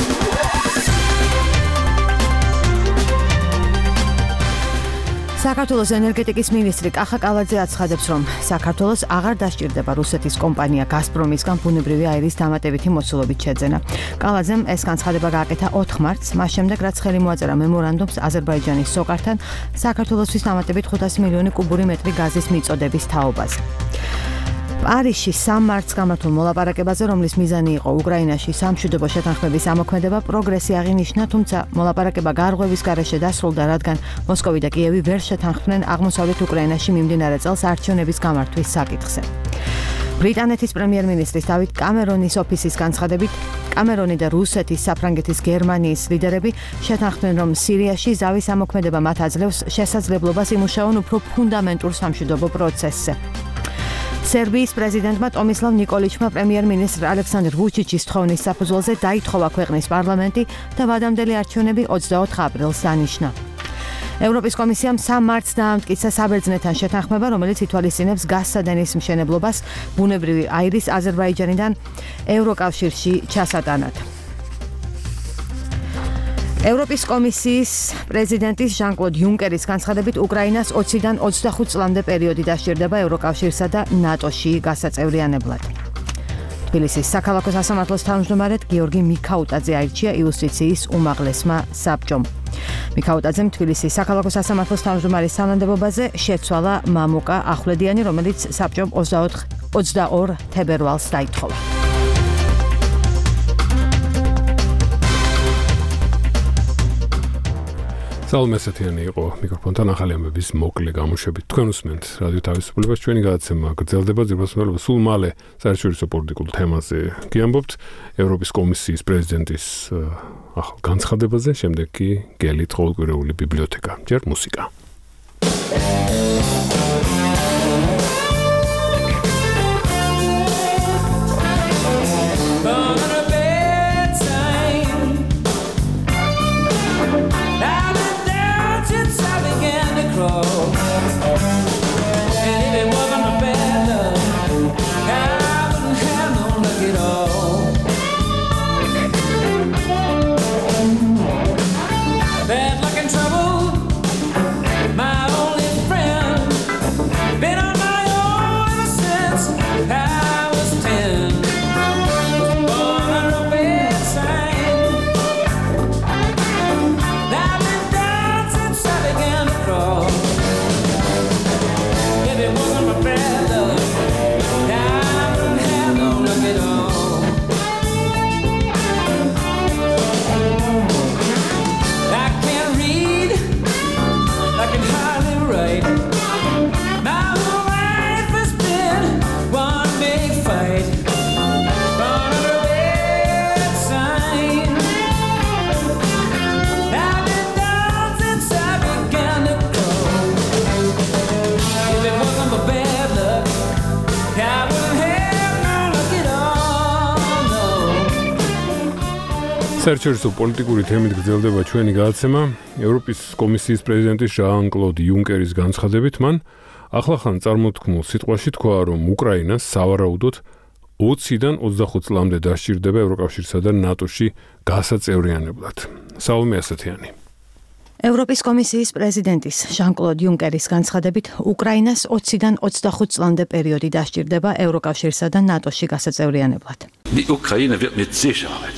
საქართველოს ენერგეტიკის მინისტრი კახა კალაძე აცხადებს, რომ საქართველოს აღარ დასჭირდება რუსეთის კომპანია გაზპრომისგან ბუნებრივი აირის დამატებითი მოცულობით შეძენა. კალაძემ ეს განცხადება გააკეთა 4 მარტს, მას შემდეგ რაც ხელი მოაწერა მემორანდუმს აზერბაიჯანის სოკართან საქართველოსთვის დამატებით 500 მილიონი კუბური მეტრი გაზის მიწოდების თაობაზე. პარიზში 3 მარტს გამართულ მოლაპარაკებაზე, რომლის მიზანი იყო უკრაინაში სამშვიდობო შეთანხმების ამოქმედება, პროგრესი აღინიშნა, თუმცა მოლაპარაკება გარღვევის გარეშე დასრულდა, რადგან მოსკოვი და კიევი ვერ შეთანხმდნენ აღმოსავლეთ უკრაინაში მიმდინარე წელს არჩევნების გამართვის საკითხზე. ბრიტანეთის პრემიერ-მინისტრის დავით კამერონის ოფისის განცხადებით, კამერონი და რუსეთის, საფრანგეთის, გერმანიის ლიდერები შეთანხმდნენ, რომ სირიაში ზავის ამოქმედება მათ აძლევს შესაძლებლობას იმუშაონ უფრო ფუნდამენტურ სამშვიდობო პროცესზე. სერბიის პრეზიდენტმა ტომისლავ ნიკოლიჩმა პრემიერ-მინისტრ ალექსანდრ ვუჩიჩის თხოვნის საფუძველზე დაითხოვა ქვეყნის პარლამენტი და ვადამდელი არჩევნები 24 აპრილს დანიშნა. ევროპის კომისიამ 3 მარტს დაამტკიცა საბერძნეთთან შეთანხმება, რომელიც ითვალისწინებს გაზსადენის მშენებლობას ბუნებრივი აირის აზერბაიჯანიდან ევროკავშირში ჩასატანად. ევროპის კომისიის პრეზიდენტის ჟან-კლოდ იუნკერის განცხადებით, უკრაინას 20-დან 25 წლამდე პერიოდი დასჭირდება ევროკავშირსა და ნატოში გასაწევრიანებლად. თბილისის საქალაქო სასამართლოს თავმჯდომარედ გიორგი მიქაუტაძე აირჩია იუსტიციის უმაღლესმა საბჭომ. მიქაუტაძემ თბილისის საქალაქო სასამართლოს თავმჯდომარის თანამდებობაზე შეცვალა მამუკა ახვლედიანი, რომელიც საბჭომ 22 თებერვალს დაითხოვა. სალომე ასათიანი იყო მიკროფონთან ახალი ამბების მოკლე გამოშვებით. თქვენ უსმენთ რადიო თავისუფლებას, ჩვენი გადაცემა გრძელდება ზირბასმელებო სულ მალე საერთაშორისო პოლიტიკურ თემაზე გიამბობთ ევროპის კომისიის პრეზიდენტის ახალ განცხადებაზე, შემდეგ კი გელით ყოველკვირეული ბიბლიოთეკა. ჯერ მუსიკა. საერთაშორისო პოლიტიკური თემით გრძელდება ჩვენი გადაცემა. ევროპის კომისიის პრეზიდენტის ჟან-კლოდ იუნკერის განცხადებით, მან ახლახან წარმოთქმულ სიტყვაში თქვა, რომ უკრაინას სავარაუდოდ 20-დან 25 წლამდე დასჭირდება ევროკავშირსა და ნატოში გასაწევრიანებლად. სალომე ასათიანი. ევროპის კომისიის პრეზიდენტის ჟან-კლოდ იუნკერის განცხადებით, უკრაინას 20-დან 25 წლამდე პერიოდი დასჭირდება ევროკავშირსა და ნატოში გასაწევრიანებლად. Die Ukraine wird mit Sicherheit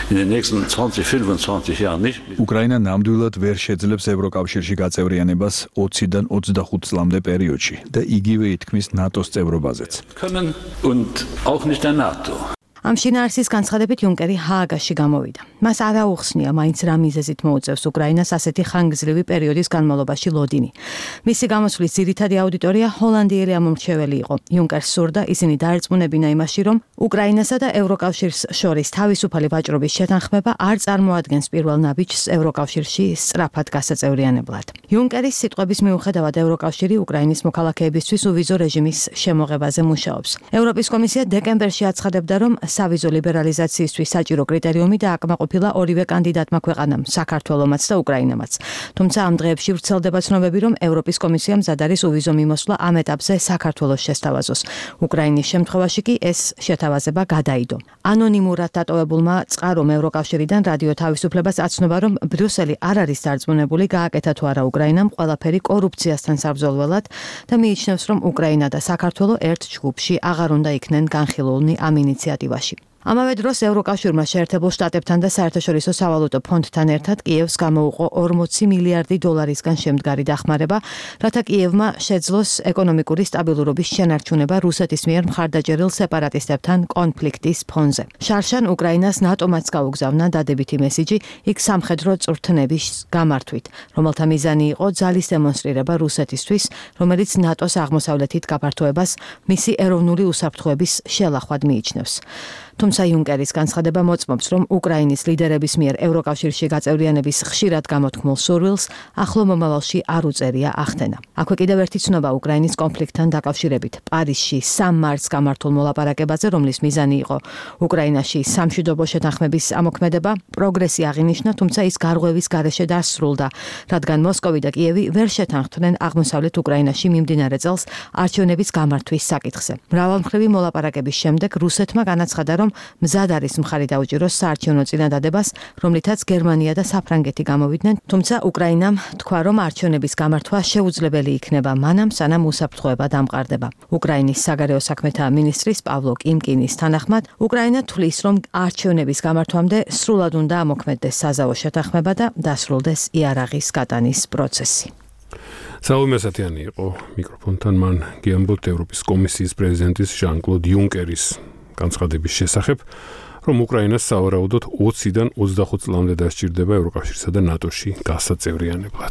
in den nächsten 20-25 Jahren nicht. უკრაინა ნამდვილად ვერ შეძლებს ევროკავშირში გაწევრიანებას 20-დან 25 წლამდე პერიოდში და იგივე ითქმის ნატოს წევრობაზეც. Können und auch nicht der NATO. ამ შინაარსის განცხადებით იუნკერი ჰააგაში გამოვიდა. მას არ აუხსნია მაინც რა მიზეზით მოუწევს უკრაინას ასეთი ხანგრძლივი პერიოდის განმავლობაში ლოდინი. მისი გამოსვლის ძირითადი აუდიტორია ჰოლანდიელი ამომრჩეველი იყო. იუნკერს სურდა ისინი დაერწმუნებინა იმაში, რომ უკრაინასა და ევროკავშირს შორის თავისუფალი ვაჭრობის შეთანხმება არ წარმოადგენს პირველ ნაბიჯს ევროკავშირში სწრაფად გასაწევრიანებლად. იუნკერის სიტყვების მიუხედავად ევროკავშირი უკრაინის მოქალაქეებისთვის უვიზო რეჟიმის შემოღებაზე მუშაობს. ევროპის კომისია დეკემბერში აცხადებდა, რომ სავიზო ლიბერალიზაციისთვის საჭირო კრიტერიუმი დააკმაყოფილა ორივე კანდიდატმა ქვეყანამ, საქართველომაც და უკრაინამაც. თუმცა ამ დღეებში ვრცელდება ცნობები, რომ ევროპის კომისია მზად არის უვიზო მიმოსვლა ამ ეტაპზე საქართველოს შესთავაზოს. უკრაინის შემთხვევაში კი ეს შეთავაზება გადაიდო. ანონიმურად დატოვებულმა წყარომ ევროკავშირიდან რადიო თავისუფლებას აცნობა, რომ ბრიუსელი არ არის დარწმუნებული გააკეთა თუ არა უკრაინამ ყველაფერი კორუფციასთან საბრძოლველად და მიიჩნევს, რომ უკრაინა და საქართველო ერთ ჯგუფში აღარ უნდა იქნენ განხილულნი ამ ინიციატივაში. ამავე დროს ევროკავშირმა შეერთებულ შტატებთან და საერთაშორისო სავალუტო ფონდთან ერთად კიევს გამოუყო 40 მილიარდი დოლარისგან შემდგარი დახმარება, რათა კიევმა შეძლოს ეკონომიკური სტაბილურობის შენარჩუნება რუსეთის მიერ მხარდაჭერილ სეპარატისტებთან კონფლიქტის ფონზე. შარშან უკრაინას ნატომაც გაუგზავნა დადებითი მესიჯი იქ სამხედრო წვრთნების გამართვით, რომელთა მიზანი იყო ძალის დემონსტრირება რუსეთისთვის, რომელიც ნატოს აღმოსავლეთით გაფართოებას მისი ეროვნული უსაფრთხოების შელახვად მიიჩნევს. თუმცა იუნკერის განცხადება მოწმობს, რომ უკრაინის ლიდერების მიერ ევროკავშირში გაწევრიანების ხშირად გამოთქმულ სურვილს ახლო მომავალში არ უწერია ახდენა. აქვე კიდევ ერთი ცნობა უკრაინის კონფლიქტთან დაკავშირებით. პარიზში 3 მარტს გამართულ მოლაპარაკებაზე, რომლის მიზანი იყო უკრაინაში სამშვიდობო შეთანხმების ამოქმედება, პროგრესი აღინიშნა, თუმცა ის გარღვევის გარეშე დასრულდა, რადგან მოსკოვი და კიევი ვერ შეთანხმდნენ აღმოსავლეთ უკრაინაში მიმდინარე წელს არჩევნების გამართვის საკითხზე. მრავალმხრივი მოლაპარაკების შემდეგ რუსეთმა განაცხადა, რომ მზად არის მხარი დაუჭიროს საარჩევნო წინადადებას, რომლითაც გერმანია და საფრანგეთი გამოვიდნენ, თუმცა უკრაინამ თქვა, რომ არჩევნების გამართვა შეუძლებელი იქნება მანამ, სანამ უსაფრთხოება დამყარდება. უკრაინის საგარეო საქმეთა მინისტრის პავლო კიმკინის თანახმად, უკრაინა თვლის, რომ არჩევნების გამართვამდე სრულად უნდა ამოქმედდეს საზავო შეთანხმება და დასრულდეს იარაღის გატანის პროცესი. საუბრობთ ასათიანი იყო მიკროფონთან მან გიამბობთ ევროპის კომისიის პრეზიდენტის ჟან-კლოდ იუნკერის განცხადების შესახებ, რომ უკრაინას სავარაუდოდ 20-დან 25 წლამდე დასჭირდება ევროკავშირსა და ნატოში გასაწევრიანებლად.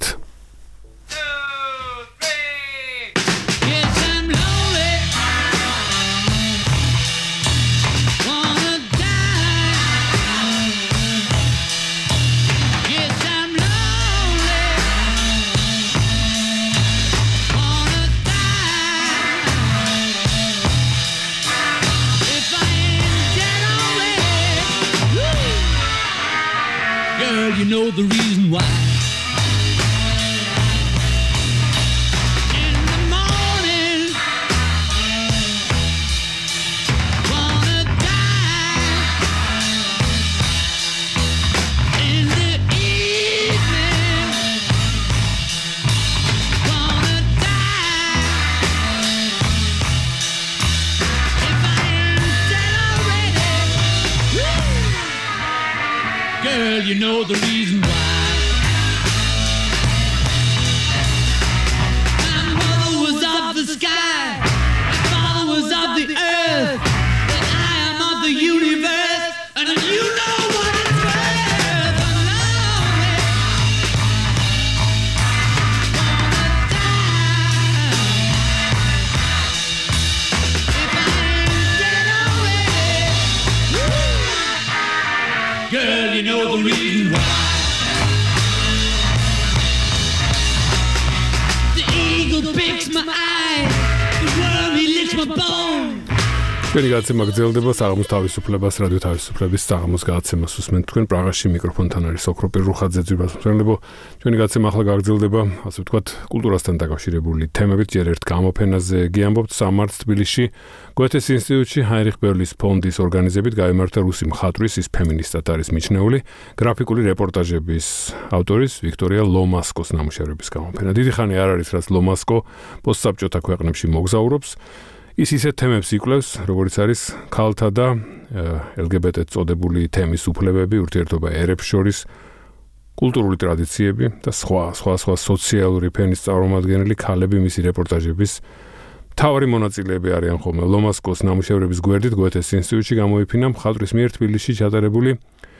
You know the reason why. In the morning, wanna die. In the evening, wanna die. If I ain't dead already, girl, you know the reason why. My mother was of the sky, my father was of the earth, and I am of the universe, and you know what it's worth. I'm lonely, wanna die. If I ain't dead already, girl, you know the reason why. The eagle picks my eye, the worm he licks my bone. ჩვენი გაცემა გრძელდება საღამოს თავისუფლებას რადიო თავისუფლების საღამოს გაცემას უსმენთ თქვენ პრაღაში მიკროფონთან არის ოქროპირ რუხაძე ძვირფასმსმენელებო ჩვენი გაცემა ახლა გაგრძელდება ასე ვთქვათ კულტურასთან დაკავშირებული თემებით ჯერ ერთ გამოფენაზე გიამბობთ 3 მარტს თბილისში გოეთეს ინსტიტუტში ჰაინრიხ ბერლის ფონდის ორგანიზებით გაიმართა რუსი მხატვრის ის ფემინისტად არის მიჩნეული გრაფიკული რეპორტაჟების ავტორის ვიქტორია ლომასკოს ნამუშევრების გამოფენა დიდი ხანი არ არის რაც ლომასკო პოსტსაბჭოთა ქვეყნებში მოგზაურობს ის ისეთ თემებს იკვლევს, როგორც არის ქალთა და LGBT წოდებული თემის უფლებები, ურთიერთობა ერებს შორის, კულტურული ტრადიციები და სხვა სოციალური ფენის წარმომადგენელი ქალები მისი რეპორტაჟების მთავარი მონაწილეები არიან ხოლმე. ლომასკოს ნამუშევრების გვერდით გოეთეს ინსტიტუტში გამოიფინა მხატვრის მიერ თბილისში ჩატარებული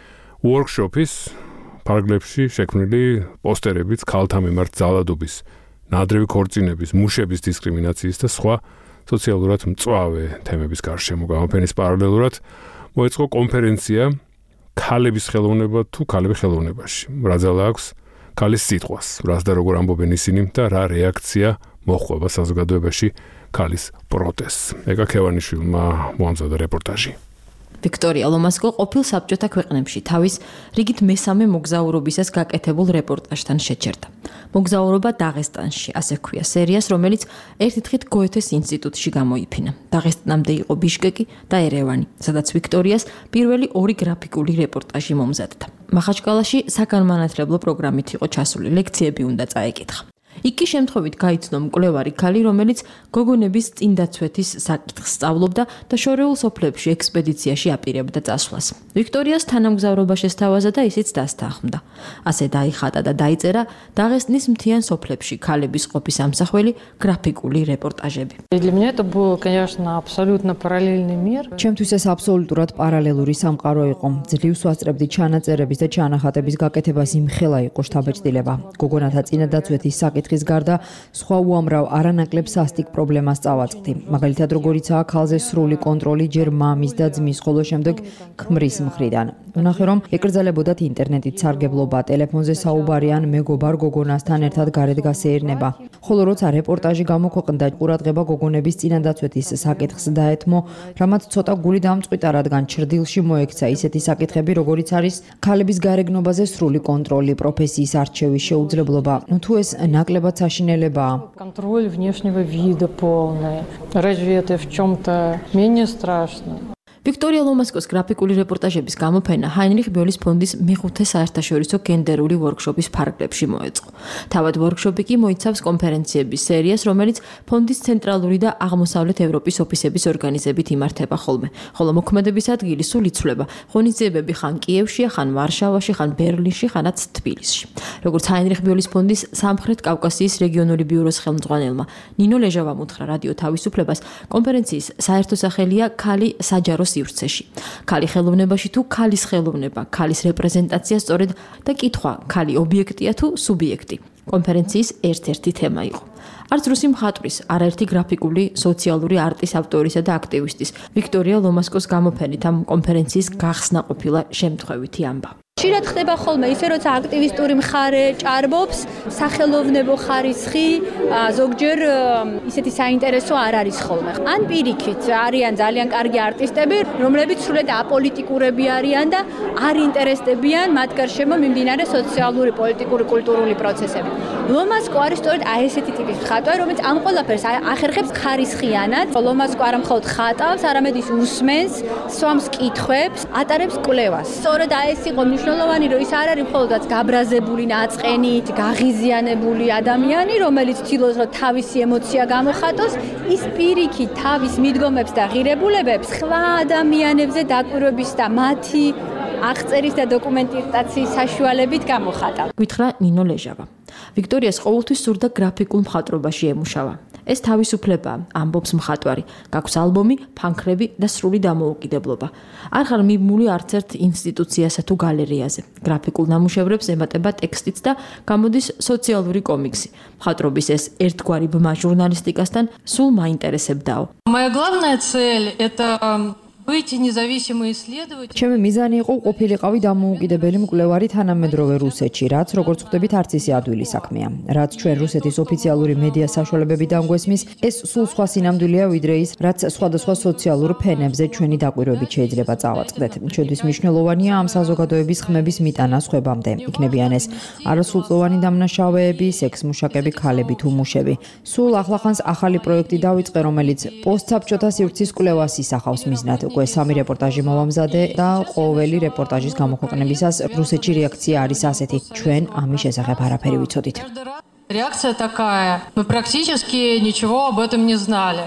ვორქშოპის ფარგლებში შექმნილი პოსტერებიც ქალთა მიმართ ძალადობის, ნადრევი ქორწინების, მუშების დისკრიმინაციის და სხვა სოციალურად მწვავე თემების გარშემო. გამოფენის პარალელურად მოეწყო კონფერენცია ქალების ხელოვნება თუ ქალები ხელოვნებაში. რა ძალა აქვს ქალის სიტყვას, რას და როგორ ამბობენ ისინი და რა რეაქცია მოჰყვება საზოგადოებაში ქალის პროტესტს. ეკა ქევანიშვილმა მოამზადა რეპორტაჟი. ვიქტორია ლომასკო ყოფილ საბჭოთა ქვეყნებში თავის რიგით მესამე მოგზაურობისას გაკეთებულ რეპორტაჟთან შეჩერდა. მოგზაურობა დაღესტანში, ასე ქვია სერიას, რომელიც ერთი დღით გოეთეს ინსტიტუტში გამოიფინა. დაღესტნამდე იყო ბიშკეკი და ერევანი, სადაც ვიქტორიას პირველი ორი გრაფიკული რეპორტაჟი მომზადდა. მახაჩკალაში საგანმანათლებლო პროგრამით იყო ჩასული, ლექციები უნდა წაეკითხა. იქ კი შემთხვევით გაიცნო მკვლევარი ქალი, რომელიც გოგონების წინდაცვეთის საკითხს სწავლობდა და შორეულ სოფლებში ექსპედიციაში აპირებდა წასვლას. ვიქტორიას თანამგზავრობა შესთავაზა და ისიც დასთანხმდა. ასე დაიხატა და დაიწერა დაღესტნის მთიან სოფლებში ქალების ყოფის ამსახველი გრაფიკული რეპორტაჟები. Для меня это был, конечно, абсолютно параллельный мир. ჩემთვის ეს აბსოლუტურად პარალელური სამყარო იყო. ძლივს ვასწრებდი ჩანაწერების და ჩანახატების გაკეთებას იმხელა იყო შთაბეჭდილება. გოგონათა წინადაცვეთის საკითხის გარდა სხვა უამრავ არანაკლებ სასტიკ პრობლემას წავაწყდი. მაგალითად, როგორიცაა ქალზე სრული კონტროლი ჯერ მამის და ძმის, ხოლო შემდეგ ქმრის მხრიდან. ვნახე, რომ ეკრძალებოდათ ინტერნეტით სარგებლობა, ტელეფონზე საუბარი ან მეგობარ გოგონასთან ერთად გარეთ გასეირნება. ხოლო როცა რეპორტაჟი გამოქვეყნდა, ყურადღება გოგონების წინადაცვეთის საკითხს დაეთმო, რამაც ცოტა გული დამწყვიტა, რადგან ჩრდილში მოექცა ისეთი საკითხები, როგორიც არის ქალების გარეგნობაზე სრული კონტროლი, პროფესიის არჩევის შეუძლებლობა. თუ ეს ნაკლებად საშინელებაა. Контроль внешнего вида полный. Разве это в чем-то менее страшно? ვიქტორია ლომასკოს გრაფიკული რეპორტაჟების გამოფენა ჰაინრიხ ბიოლის ფონდის მეხუთე საერთაშორისო გენდერული ვორქშოპის ფარგლებში მოეწყო. თავად ვორქშოპი კი მოიცავს კონფერენციების სერიას, რომელიც ფონდის ცენტრალური და აღმოსავლეთ ევროპის ოფისების ორგანიზებით იმართება ხოლმე. ხოლო მოქმედების ადგილი სულ იცვლება. ღონისძიებები ხან კიევშია, ხან ვარშავაში, ხან ბერლინში, ხანაც თბილისში. როგორც ჰაინრიხ ბიოლის ფონდის სამხრეთ კავკასიის რეგიონული ბიუროს ხელმძღვანელმა ნინო ლეჟავამ უთხრა რადიო თავისუფლებას, კონფერენციის საერთო სახელია ქალი საჯარო სივრცეში. ქალი ხელოვნებაში თუ ქალის ხელოვნება, ქალის რეპრეზენტაცია სწორედ და კითხვა, ქალი ობიექტია თუ სუბიექტი. კონფერენციის ერთ-ერთი თემა იყო. არც რუსი მხატვრის, არაერთი გრაფიკული, სოციალური არტის ავტორისა და აქტივისტის ვიქტორია ლომასკოს გამოფენით ამ კონფერენციის გახსნა ყოფილა შემთხვევითი ამბავი. ხშირად ხდება ხოლმე ისე, როცა აქტივისტური მხარე ჭარბობს, სახელოვნებო ხარისხი ზოგჯერ ისეთი საინტერესო არ არის ხოლმე. ან პირიქით არიან ძალიან კარგი არტისტები, რომლებიც სრულად აპოლიტიკურები არიან და არ ინტერესდებიან მათ გარშემო მიმდინარე სოციალური, პოლიტიკური, კულტურული პროცესები. ლომასკო არის სწორედ ესეთი ტიპის მხატვარი, რომელიც ამ ყველაფერს ახერხებს ხარისხიანად. ლომასკო არა მხოლოდ ხატავს, არამედ ის უსმენს, სვამს კითხვებს, ატარებს კვლევას. სწორედ ეს იყო მნიშვნელოვანი, რომ ის არ არის მხოლოდაც გაბრაზებული ნაწყენი, გაღიზიანებული ადამიანი, რომელიც ცდილობს, რომ თავისი ემოცია გამოხატოს, ის პირიქით თავის მიდგომებს და ღირებულებებს სხვა ადამიანებზე დაკვირვების და მათი აღწერის და დოკუმენტაციის საშუალებით გამოხატა. გითხრა ნინო ლეჟავა. ვიქტორიას ყოველთვის სურდა გრაფიკულ მხატვრობაში ემუშავა. ეს თავისუფლებაა, ამბობს მხატვარი. გაქვს ალბომი, ფანქრები და სრული დამოუკიდებლობა. არ ხარ მიბმული არც ერთ ინსტიტუციასა თუ გალერეაზე. გრაფიკულ ნამუშევრებს ემატება ტექსტიც და გამოდის სოციალური კომიქსი. მხატვრობის ეს ერთგვარი ბმა ჟურნალისტიკასთან სულ მაინტერესებდაო. Моя главная цель это быть независимый исследователь. ჩემი მიზანი იყო ყოფილიყავი დამოუკიდებელი მკვლევარი თანამედროვე რუსეთში, რაც როგორც ხვდებით არც ისე ადვილი საქმეა. რაც ჩვენ რუსეთის ოფიციალური მედია საშუალებებიდან გვესმის, ეს სულ სხვა სინამდვილეა ვიდრე ის, რაც სხვადასხვა სოციალურ ფენებზე ჩვენი დაკვირვებით შეიძლება წავაწყდეთ. ჩვენთვის მნიშვნელოვანია ამ საზოგადოების ხმების მიტანა სხვებამდე. იქნებიან ეს არასრულწლოვანი დამნაშავეები, სექსმუშაკები, ქალები თუ მუშები. სულ ახლახანს ახალი პროექტი დავიწყე, რომელიც პოსტსაბჭოთა სივრცის კვლევას ისახავს მიზნად. უკვე 3 რეპორტაჟი მოვამზადე და ყოველი რეპორტაჟის გამოქვეყნებისას რუსეთში რეაქცია არის ასეთი. ჩვენ ამის შესახებ არაფერი ვიცოდით. Реакция такая: мы практически ничего об этом не знали.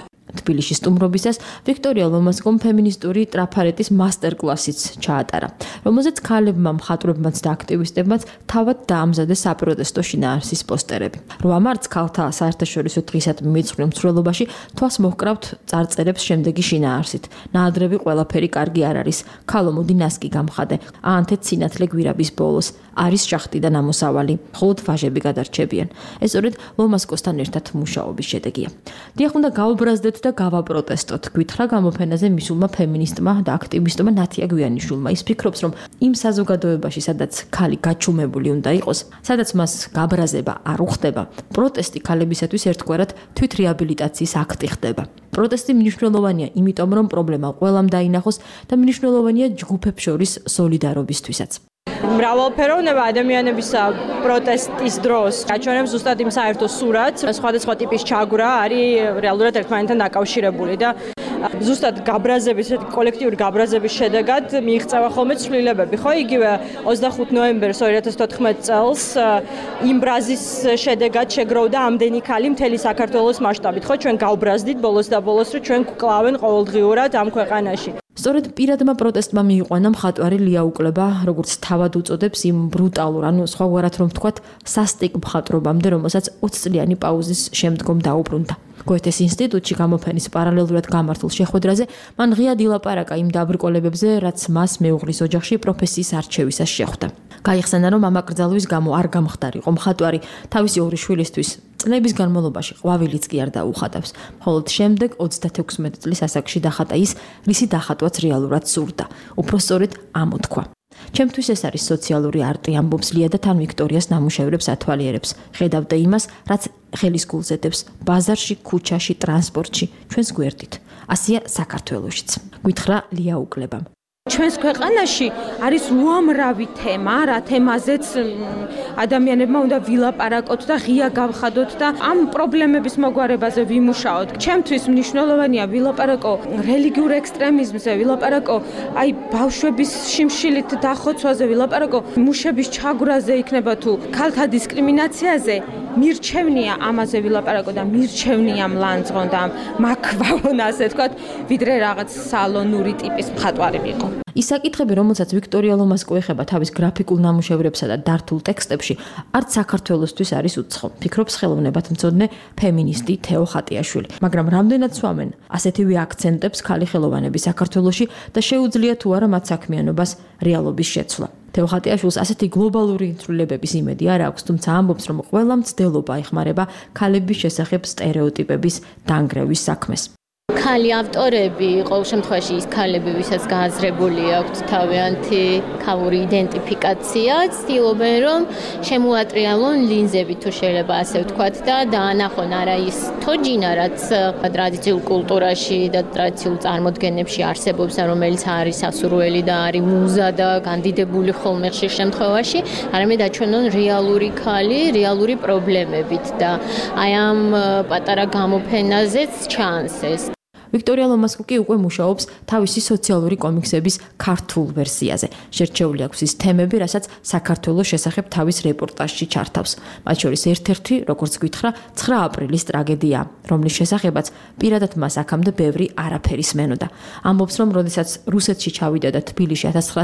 თბილისში სტუმრობისას ვიქტორია ლომასკომ ფემინისტური ტრაფარეტის მასტერკლასიც ჩაატარა, რომელზეც ქალებმა, მხატვრებმაც და აქტივისტებმაც თავად დაამზადეს საპროტესტო შინაარსის პოსტერები. 8 მარტს ქალთა საერთაშორისო დღისადმი მიძღვნილ მსვლელობაში თვალს მოჰკრავთ წარწერებს შემდეგი შინაარსით. ნაადრევი ყველაფერი კარგი არ არის. ქალო მოდი ნასკი გამხადე. აანთეთ სინათლე გვირაბის ბოლოს. არის შახტი და ნამოსავალი. მხოლოდ ვაჟები გადარჩებიან. ეს სწორედ ლომასკოსთან ერთად მუშაობის შედეგია. დიახ, უნდა გავუბრაზდეთ და გავაპროტესტოთ. გვითხრა გამოფენაზე მისულმა ფემინისტმა და აქტივისტმა ნათია გვიანიშვილმა. ის ფიქრობს, რომ იმ საზოგადოებაში, სადაც ქალი გაჩუმებული უნდა იყოს, სადაც მას გაბრაზება არ უხდება, პროტესტი ქალებისათვის ერთგვარად თვითრეაბილიტაციის აქტი ხდება. პროტესტი მნიშვნელოვანია, იმიტომ რომ პრობლემა ყველამ დაინახოს და მნიშვნელოვანია ჯგუფებს შორის სოლიდარობისთვისაც. მრავალფეროვნება ადამიანების პროტესტის დროს გაჩვენებს ზუსტად იმ საერთო სურათს, სხვადასხვა ტიპის ჩაგვრა არის რეალურად ერთმანეთთან დაკავშირებული და ზუსტად გაბრაზების, კოლექტიური გაბრაზების შედეგად მიიღწევა ხოლმე ცვლილებები, ხო? იგივე 25 ნოემბერს 2014 წელს იმ ბრაზის შედეგად შეგროვდა ამდენი ქალი მთელი საქართველოს მასშტაბით, ხო? ჩვენ გავბრაზდით ბოლოს და ბოლოს, რომ ჩვენ გვკლავენ ყოველდღიურად ამ ქვეყანაში. სწორედ პირადმა პროტესტმა მიიყვანა მხატვარი ლია უკლება, როგორც თავად უწოდებს იმ ბრუტალურ, სხვაგვარად რომ ვთქვათ, სასტიკ მხატვრობამდე, რომელსაც 20 წლიანი პაუზის შემდგომ დაუბრუნდა. გოეთეს ინსტიტუტში გამოფენის პარალელურად გამართულ შეხვედრაზე მან ღიად ილაპარაკა იმ დაბრკოლებებზე, რაც მას მეუღლის ოჯახში პროფესიის არჩევისას შეხვდა. გაიხსენა, რომ ამ აკრძალვის გამო არ გამხდარიყო მხატვარი თავისი ორი შვილისთვის წლების განმავლობაში ყვავილიც კი არ დაუხატავს. მხოლოდ შემდეგ 36 წლის ასაკში დახატა ის, რისი დახატვაც რეალურად სურდა. უფრო სწორედ ამოთქვა. ჩემთვის ეს არის სოციალური არტი, ამბობს ლია და თან ვიქტორიას ნამუშევრებს ათვალიერებს. ხედავდა იმას, რაც ხელის გულს ედებს ბაზარში, ქუჩაში, ტრანსპორტში, ჩვენს გვერდით. ასეა საქართველოშიც. გითხრა ლია უკლებამ. ჩვენს ქვეყანაში არის უამრავი თემა, რა თემაზეც ადამიანებმა უნდა ვილაპარაკოთ და ღია გავხადოთ და ამ პრობლემების მოგვარებაზე ვიმუშაოთ. ჩემთვის მნიშვნელოვანია ვილაპარაკო რელიგიურ ექსტრემიზმზე, ვილაპარაკო ბავშვების შიმშილით დახოცვაზე, ვილაპარაკო მუშების ჩაგვრაზე იქნება თუ ქალთა დისკრიმინაციაზე. მირჩევნია ამაზე ვილაპარაკო და მირჩევნია მლანძღონ და მაქვაონ, ასე თქვათ, ვიდრე რაღაც სალონური ტიპის მხატვარი ვიყო. ის საკითხები, რომელსაც ვიქტორია ლომასკო ეხება თავის გრაფიკულ ნამუშევრებსა და დართულ ტექსტებში, არც საქართველოსთვის არის უცხო. ფიქრობს ხელოვნებათმცოდნე ფემინისტი თეო ხატიაშვილი. მაგრამ რამდენად სვამენ ასეთივე აქცენტებს ქალი ხელოვანები საქართველოში და შეუძლია თუ არა მათ საქმიანობას რეალობის შეცვლა. თეო ხატიაშვილს ასეთი გლობალური ცვლილებების იმედი არ აქვს, თუმცა ამბობს, რომ ყველა მცდელობა ეხმარება ქალების შესახებ სტერეოტიპების დანგრევის საქმეს. ქალი ავტორები, ყოველ შემთხვევაში ის ქალები, ვისაც გააზრებული აქვთ თავიანთი ქალური იდენტიფიკაცია, ცდილობენ რომ შემოატრიალონ ლინზები, თუ შეიძლება ასე ვთქვათ და დაანახონ არა ის თოჯინა, რაც ტრადიციულ კულტურაში და ტრადიციულ წარმოდგენებში არსებობს, რომელიც არის სასურველი და არის მუზა და განდიდებული ხოლმე ხშირ შემთხვევაში, არამედ აჩვენონ რეალური ქალი, რეალური პრობლემებით და აი ამ პატარა გამოფენაზეც ჩანს ეს. ვიქტორია ლომასკო კი უკვე მუშაობს თავისი სოციალური კომიქსების ქართულ ვერსიაზე. შერჩეული აქვს ის თემები, რასაც საქართველოს შესახებ თავის რეპორტაჟში ჩართავს. მათ შორის ერთ-ერთი, როგორც გითხრა, 9 აპრილის ტრაგედია, რომლის შესახებაც პირადად მას აქამდე ბევრი არაფერი სმენოდა. ამბობს, რომ როდესაც რუსეთში ჩავიდა და თბილისში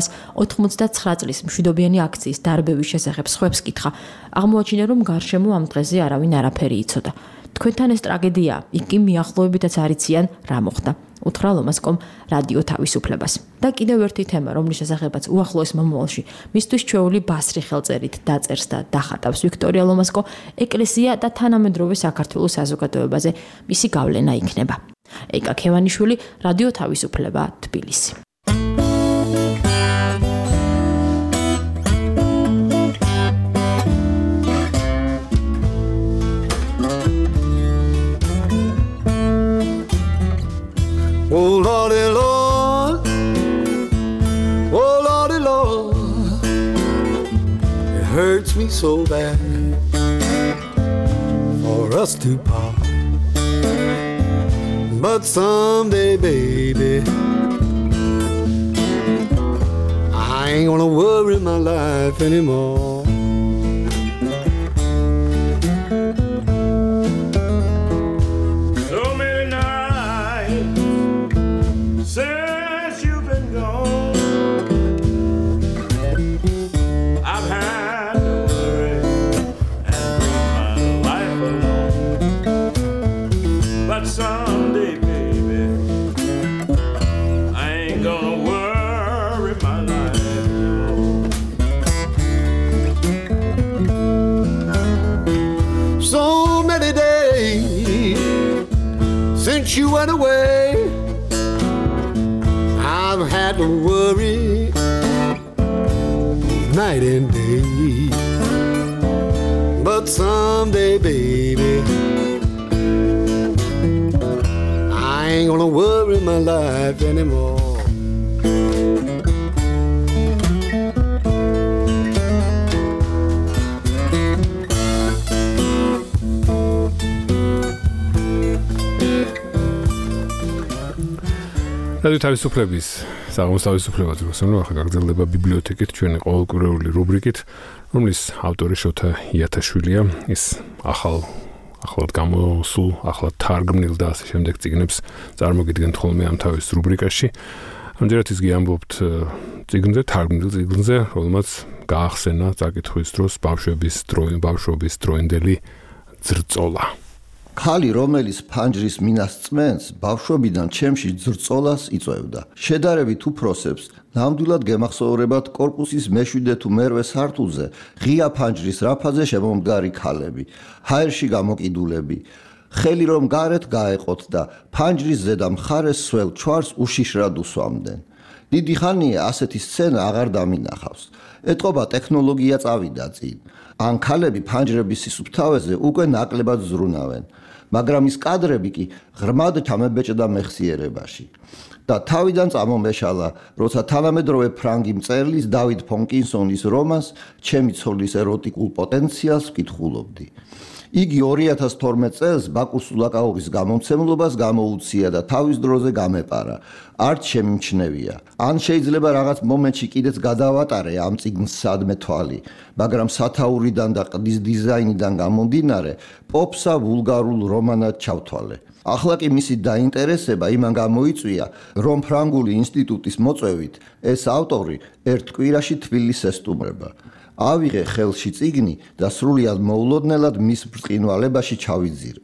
1989 წლის მშვიდობიანი აქციის დარბევის შესახებ სხვებს კითხა, აღმოაჩინა, რომ გარშემო ამ დღეზე არავინ არაფერი იცოდა. თქვენთან ეს ტრაგედია, იქ კი მიახლოებითაც არ იციან რა მოხდა. უთხრა ლომასკომ რადიო თავისუფლებას. და კიდევ ერთი თემა, რომლის შესახებაც უახლოეს მომავალში მისთვის ჩვეული ბასრი ხელწერით დაწერს და დახატავს ვიქტორია ლომასკო, ეკლესია და თანამედროვე საქართველოს საზოგადოებაზე მისი გავლენა იქნება. ეკა ქევანიშვილი, რადიო თავისუფლება, თბილისი. Oh Lordy Lord, oh Lordy Lord, it hurts me so bad for us to part. But someday, baby, I ain't gonna worry my life anymore. someday, baby, I ain't gonna worry my life through. So many days since you went away, I've had to worry night and day. But someday, baby, I ain't gonna worry my life anymore. რადიო თავისუფლების საღამოს თავისუფლება ძროსემლო ახლა გაგრძელდება ბიბლიოთეკით ჩვენი ყოველკვირეული რუბრიკით, რომლის ავტორი შოთა იათაშვილია. ის ახლად გამოსულ, ახლად თარგმნილ და ასე შემდეგ წიგნებს წარმოგიდგენთ ხოლმე ამ თავის რუბრიკაში. ამჯერად ის გიამბობთ წიგნზე, თარგმნილ წიგნზე, რომელმაც გაახსენა წაკითხვის დროს ბავშვობის დროინდელი ძრწოლა. ქალი, რომელიც ფანჯრის მინას წმენს, ბავშვობიდან ჩემში ძრწოლას იწვევდა. შედარებით უფროსებს ნამდვილად გემახსოვრებათ კორპუსის მე-7 თუ მე-8 სართულზე ღია ფანჯრის რაფაზე შემომდგარი ქალები, ჰაერში გამოკიდულები, ხელი რომ გარეთ გაეყოთ და ფანჯრის ზედა მხარეს სველ ჩვარს უშიშრად უსვამდნენ. დიდი ხანია ასეთი სცენა აღარ დამინახავს. ეტყობა ტექნოლოგია წავიდა წინ. ან ქალები ფანჯრების სისუფთავეზე უკვე ნაკლებად ზრუნავენ. მაგრამ ის კადრები კი ღრმად ჩამებეჭდა მეხსიერებაში და თავიდან წამომეშალა, როცა თანამედროვე ფრანგი მწერლის დავიდ ფონკინსონის რომანს ჩემი ცოლის ეროტიკულ პოტენციალს ვკითხულობდი. იგი 2012 წელს ბაკურ სულაკაურის გამომცემლობას გამოუცია და თავის დროზე გამეპარა. არც შემიმჩნევია. ან შეიძლება რაღაც მომენტში კიდეც გადავატარე ამ წიგნს სადმე თვალი, მაგრამ სათაურიდან და ყდის დიზაინიდან გამომდინარე, პოპსა ვულგარულ რომანად ჩავთვალე. ახლა კი მისი დაინტერესება იმან გამოიწვია, რომ ფრანგული ინსტიტუტის მოწვევით ეს ავტორი ერთ კვირაში თბილისს ესტუმრება. ავიღე ხელში წიგნი და სრულიად მოულოდნელად მის ბრწყინვალებაში ჩავიძირე.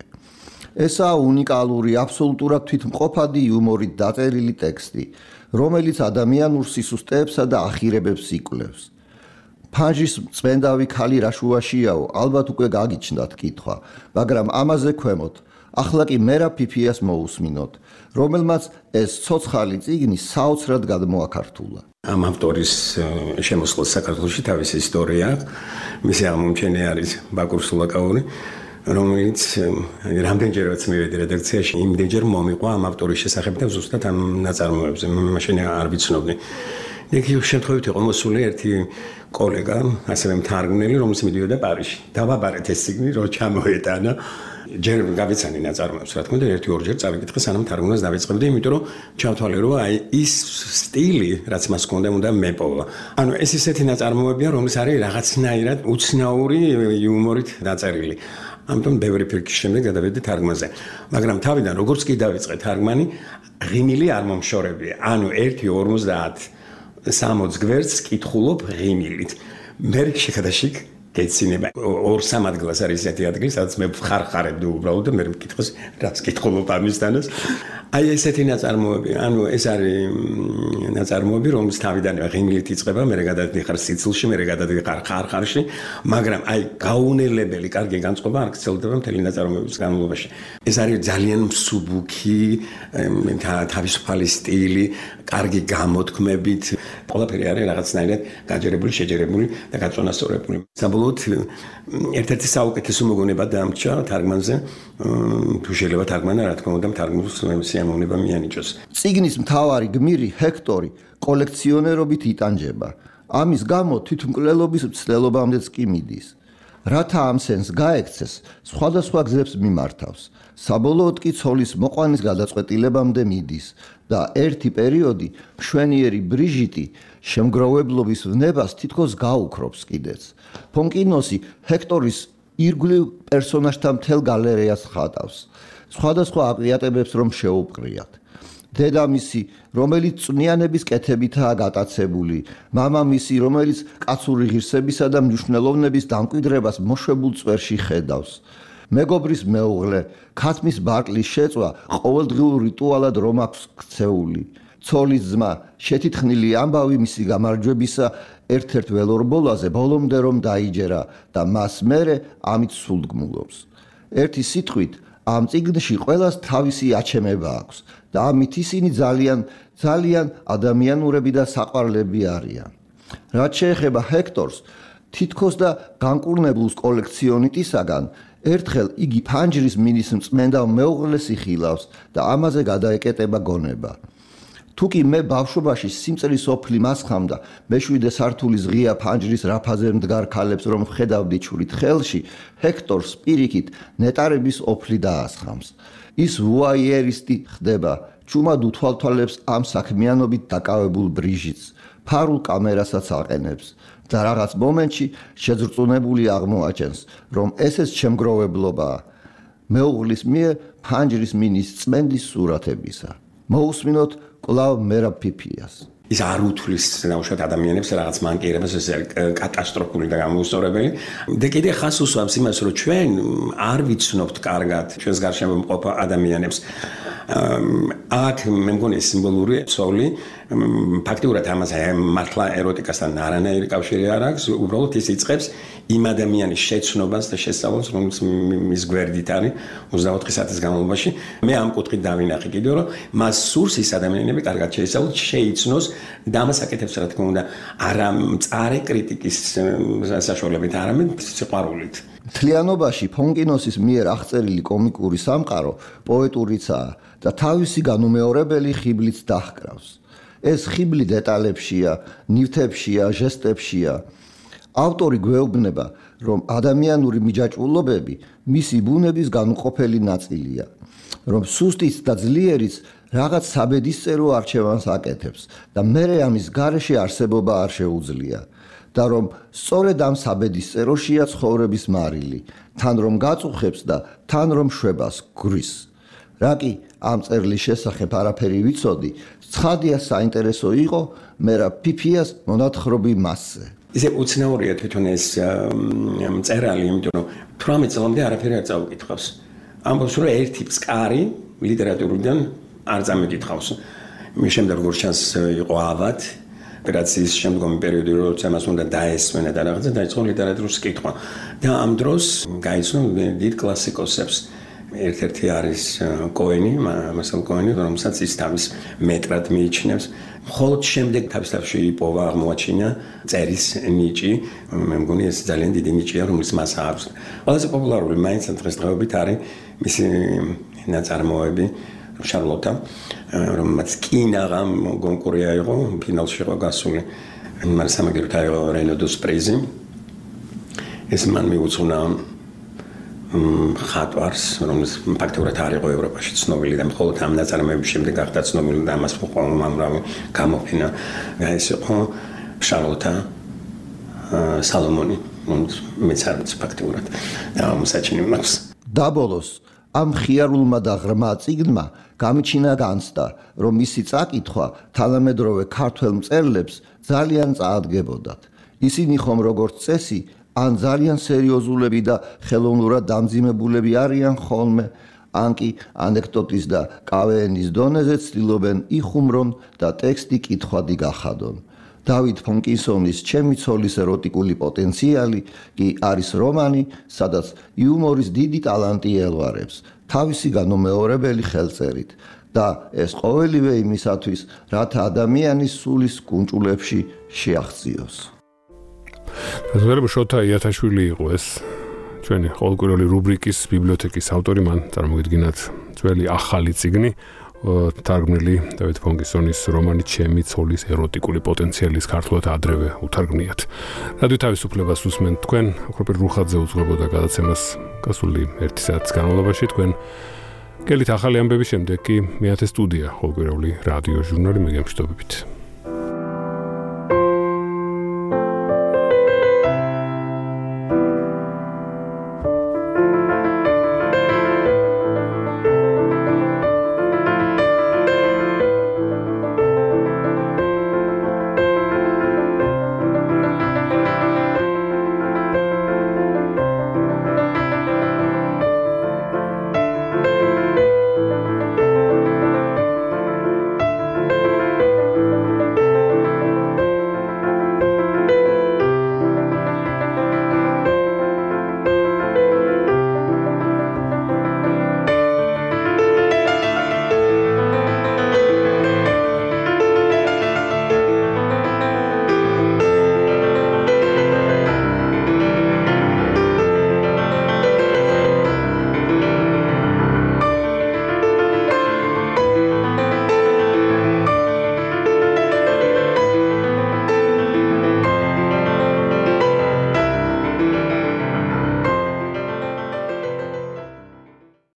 ესაა უნიკალური, აბსოლუტურად თვითმყოფადი იუმორით დაწერილი ტექსტი, რომელიც ადამიანურ სისუსტეებსა და ახირებებს იკვლევს. ფანჯრის წმენდავი ქალი რა შუაშიაო, ალბათ უკვე გაგიჩნდათ კითხვა, მაგრამ ამაზე ქვემოთ, ახლა კი მერა ფიფიას მოусმინოთ, რომელმაც ეს ცოცხალი წიგნი საოცრად გადმოაქართულა. ამ ავტორის შემოსვლა საქართველოში თავისი ისტორია, მისი აღმომჩენი არის ბაკურ სულაკაური, რომელიც რამდენჯერაც მივედი რედაქციაში, იმდენჯერ მომიყვა ამ ავტორის შესახებ და ზუსტად ამ ნაწარმოებზე, მაშინ არ ვიცნობდი. იქ შემთხვევით იყო მოსული ერთი კოლეგა, ასევე მთარგმნელი, რომელიც მიდიოდა პარიზში. დავაბარეთ ეს წიგნი, რომ ჩამოეტანა. ჯერ გავიცანი ნაწარმოებს, რა თქმა უნდა, 1-2 წავიკითხე, სანამ თარგმნას დავიწყებდი, იმიტომ რომ ჩავთვალე, რომ აი ის სტილი, რაც მას ჰქონდა, უნდა მეპოვა. ანუ ეს ისეთი ნაწარმოებია, რომელიც არის რაღაცნაირად უცნაური იუმორით დაწერილი. ამიტომ ბევრი ფიქრის შემდეგ გადავედი თარგმანზე. მაგრამ თავიდან როგორც კი დავიწყე თარგმანი, ღიმილი არ მომშორებია. ანუ 1:50 60 გვერდს კითხულობ ღიმილით. მე შეკადაშიკ გეცინება 2-3 ადგილას არის ესეთი ადგილი, სადაც მე ხარხარებდი უბრალოდ და მე მკითხოს, რაც კითხულობ ამისთანაც. აი ესეთი ნაწარმოები, ანუ ეს არის ნაწარმოები, რომელიც თავიდანვე ღიმილით იწყება, მე გადადიხარ სიცილში, მე გადადიხარ ხარხარში, მაგრამ აი გაუნელებელი, კარგი განწყობა არ გრძელდება მთელი ნაწარმოების განმავლობაში. ეს არის ძალიან მსუბუქი, თავისუფალი სტილი, კარგი გამოთქმებით, ყველაფერი არის რაღაცნაირად გაჯერებული, შეჯერებული და გაწონასწორებული. საბოლოოდ ერთ-ერთი საუკეთესო მოგონება დამრჩა თარგმანზე, თუ შეიძლება თარგმანა, რა თქმა უნდა, თარგმნელს სიამოვნება მიანიჭოს. წიგნის მთავარი გმირი ჰექტორი კოლექციონერობით იტანჯება. ამის გამო თვითმკვლელობის მცდელობამდეც კი მიდის. რათა ამ სენს გაექცეს, სხვადასხვა გზებს მიმართავს. საბოლოოდ კი ცოლის მოყვანის გადაწყვეტილებამდე მიდის და ერთი პერიოდი მშვენიერი ბრიჟიტი შემგროვებლობის ვნებას თითქოს გაუქრობს კიდეც. ფონკინოსი ჰექტორის ირგვლივ პერსონაჟთა მთელ გალერეას ხატავს. სხვადასხვა აყიატებებს რომ შეუპყრიათ. დედამისი, რომელიც წვნიანების კეთებითაა გატაცებული, მამამისი, რომელიც კაცური ღირსებისა და მნიშვნელოვნების დამკვიდრებას მოშვებულ წვერში ხედავს. მეგობრის მეუღლე, ქათმის ბარტლის შეწვა ყოველდღიურ რიტუალად რომ აქვს ქცეული. ცოლის ძმა, შეთითხნილი ამბავი მისი გამარჯვებისა ერთ-ერთ ველორბოლაზე ბოლომდე რომ დაიჯერა და მას მერე ამით სულდგმულობს. ერთი სიტყვით, ამ წიგნში ყველას თავისი აჩემება აქვს და ამით ისინი ძალიან ადამიანურები და საყვარლები არიან. რაც შეეხება ჰექტორს, თითქოს და განკურნებულს კოლექციონიტისაგან, ერთხელ იგი ფანჯრის მინის მწმენდა მეუღლეს იხილავს და ამაზე გადაეკეტება გონება. თუკი მე ბავშვობაში სიმწრის ოფლი მასხამდა, მეშვიდე სართულის ღია ფანჯრის რაფაზე მდგარ ქალებს რომ ხედავდი ჩურით ხელში, ჰექტორს პირიქით ნეტარების ოფლი დაასხამს. ის ვუაიერისტი ხდება, ჩუმად უთვალთვალებს ამ საქმიანობით დაკავებულ ბრიჟიტს, ფარულ კამერასაც აყენებს და რაღაც მომენტში შეძრწუნებული აღმოაჩენს, რომ ესეც შემგროვებლობაა. მეუღლის მიერ ფანჯრის მინის წმენდის სურათებისა. მოусმინოთ კვლავ მერაბ ფიფიას. ის არ უთვლის ნაუშად ადამიანებს რაღაც მანკიერებას, ეს კატასტროფული და გამოუსწორებელი. და კიდე ხას უსვამს იმას, რომ ჩვენ არ ვიცნობთ კარგად ჩვენს გარშემო მყოფ ადამიანებს. აქ მე მგონი სიმბოლური ცოლი ფაქტიურად ამაზე მართლა ეროტიკასთან არანაირი კავშირი არ აქვს, უბრალოდ ის იწყებს იმ ადამიანის შეცნობას და შესწავლას, რომელიც მის გვერდით არის 24 საათის განმავლობაში. მე ამ კუთხით დავინახე კიდევ, რომ მას სურს ის ადამიანები კარგად შეისწავლოს, შეიცნოს და ამას აკეთებს რა თქმა უნდა, არა მწარე კრიტიკის საშუალებით, არამედ სიყვარულით. მთლიანობაში ფონკინოსის მიერ აღწერილი კომიკური სამყარო პოეტურიცაა და თავისი განუმეორებელი ხიბლით დაჰკრავს. ეს ხიბლი დეტალებშია, ნივთებშია, ჟესტებშია. ავტორი გვეუბნება, რომ ადამიანური მიჯაჭვულობები მისი ბუნების განუყოფელი ნაწილია, რომ სუსტიც და ძლიერიც რაღაც საბედისწერო არჩევანს აკეთებს და მერე ამის გარეშე არსებობა არ შეუძლია. და რომ სწორედ ამ საბედისწეროშია ცხოვრების მარილი, თან რომ გაწუხებს და თან რომ შვებას გვრის. რა კი ამ წერლის შესახებ არაფერი ვიცოდი, ცხადია საინტერესო იყო მერაბ ფიფიას მონათხრობი მასზე. ისე უცნაურია თვითონ ეს მწერალი, იმიტომ რომ 18 წლამდე არაფერი არ წაუკითხავს. ამბობს, რომ ერთი ფსკარი ლიტერატურიდან არ წამიკითხავს. მის შემდეგ როგორ ჩანს იყო ავად ოპერაციის შემდგომი პერიოდი, როცა მას უნდა დაესვენა და რაღაცა დაიწყო ლიტერატურის კითხვა. და ამ დროს გაიცნო დიდ კლასიკოსებს. ერთ-ერთი არის კოენი, მასალ კოენი, რომელსაც ის თავის მეტრად მიიჩნევს. მხოლოდ შემდეგ თავისთავში იპოვა, აღმოაჩინა წერის ნიჭი. მე მგონი ეს ძალიან დიდი ნიჭია, რომელიც მას აქვს. ყველაზე პოპულარული მაინც დღესდღეობით არის მისი ნაწარმოები შარლოტა, რომელმაც კინაღა კონკურია იყო, ფინალში იყო გასული. მაგრამ სამაგიეროდ აიღო რენოდოს პრიზი. ეს მან მიუძღვნა ხატვარს, რომელიც ფაქტობრივად არ იყო ევროპაში ცნობილი და მხოლოდ ამ ნაწარმოების შემდეგ გახდა ცნობილი და ამას უამრავი გამოფენა. ეს იყო შარლოტა სალომონი, რომელიც არის ფაქტობრივად ამსაჩინი მაქვს. დაბოლოს ამ ხიარულმა და ღრმა წიგნმა გამიჩინა განცდა, რომ მისი წაკითხვა თანამედროვე ქართველ მწერლებს ძალიან წაადგებოდათ. ისინი ხომ როგორც წესი ან ძალიან სერიოზულები და ხელოვნურად დამძიმებულები არიან ხოლმე, ან კი ანეკდოტის და კავეენის დონეზე ცდილობენ იხუმრონ და ტექსტი კითხვადი გახადონ. დავით ფონკინსონის ჩემი ცოლის ეროტიკული პოტენციალი კი არის რომანი, სადაც იუმორის დიდი ტალანტი ელვარებს თავისი განუმეორებელი ხელწერით და ეს ყოველივე იმისათვის, რათა ადამიანის სულის კუნჭულებში შეაღწიოს. ზოგადად შოთა იათაშვილი იყო ეს ჩვენი ყოველკვირეული რუბრიკის ბიბლიოთეკის ავტორი, მან წარმოგიდგინათ ძველი ახალი წიგნი, თარგმნილი დავით ფონკინსონის რომანი ჩემი ცოლის ეროტიკული პოტენციალის ქართულად ადრევე უთარგმნიათ. რადიო თავისუფლებას უსმენთ თქვენ, ოქროპირ რუხაძე უძღვებოდა გადაცემას გასული 1 საათის განმავლობაში. თქვენ გელით ახალი ამბების შემდეგ კი მეათე სტუდია, ყოველკვირეული რადიო ჟურნალი, მე გემშვიდობებით.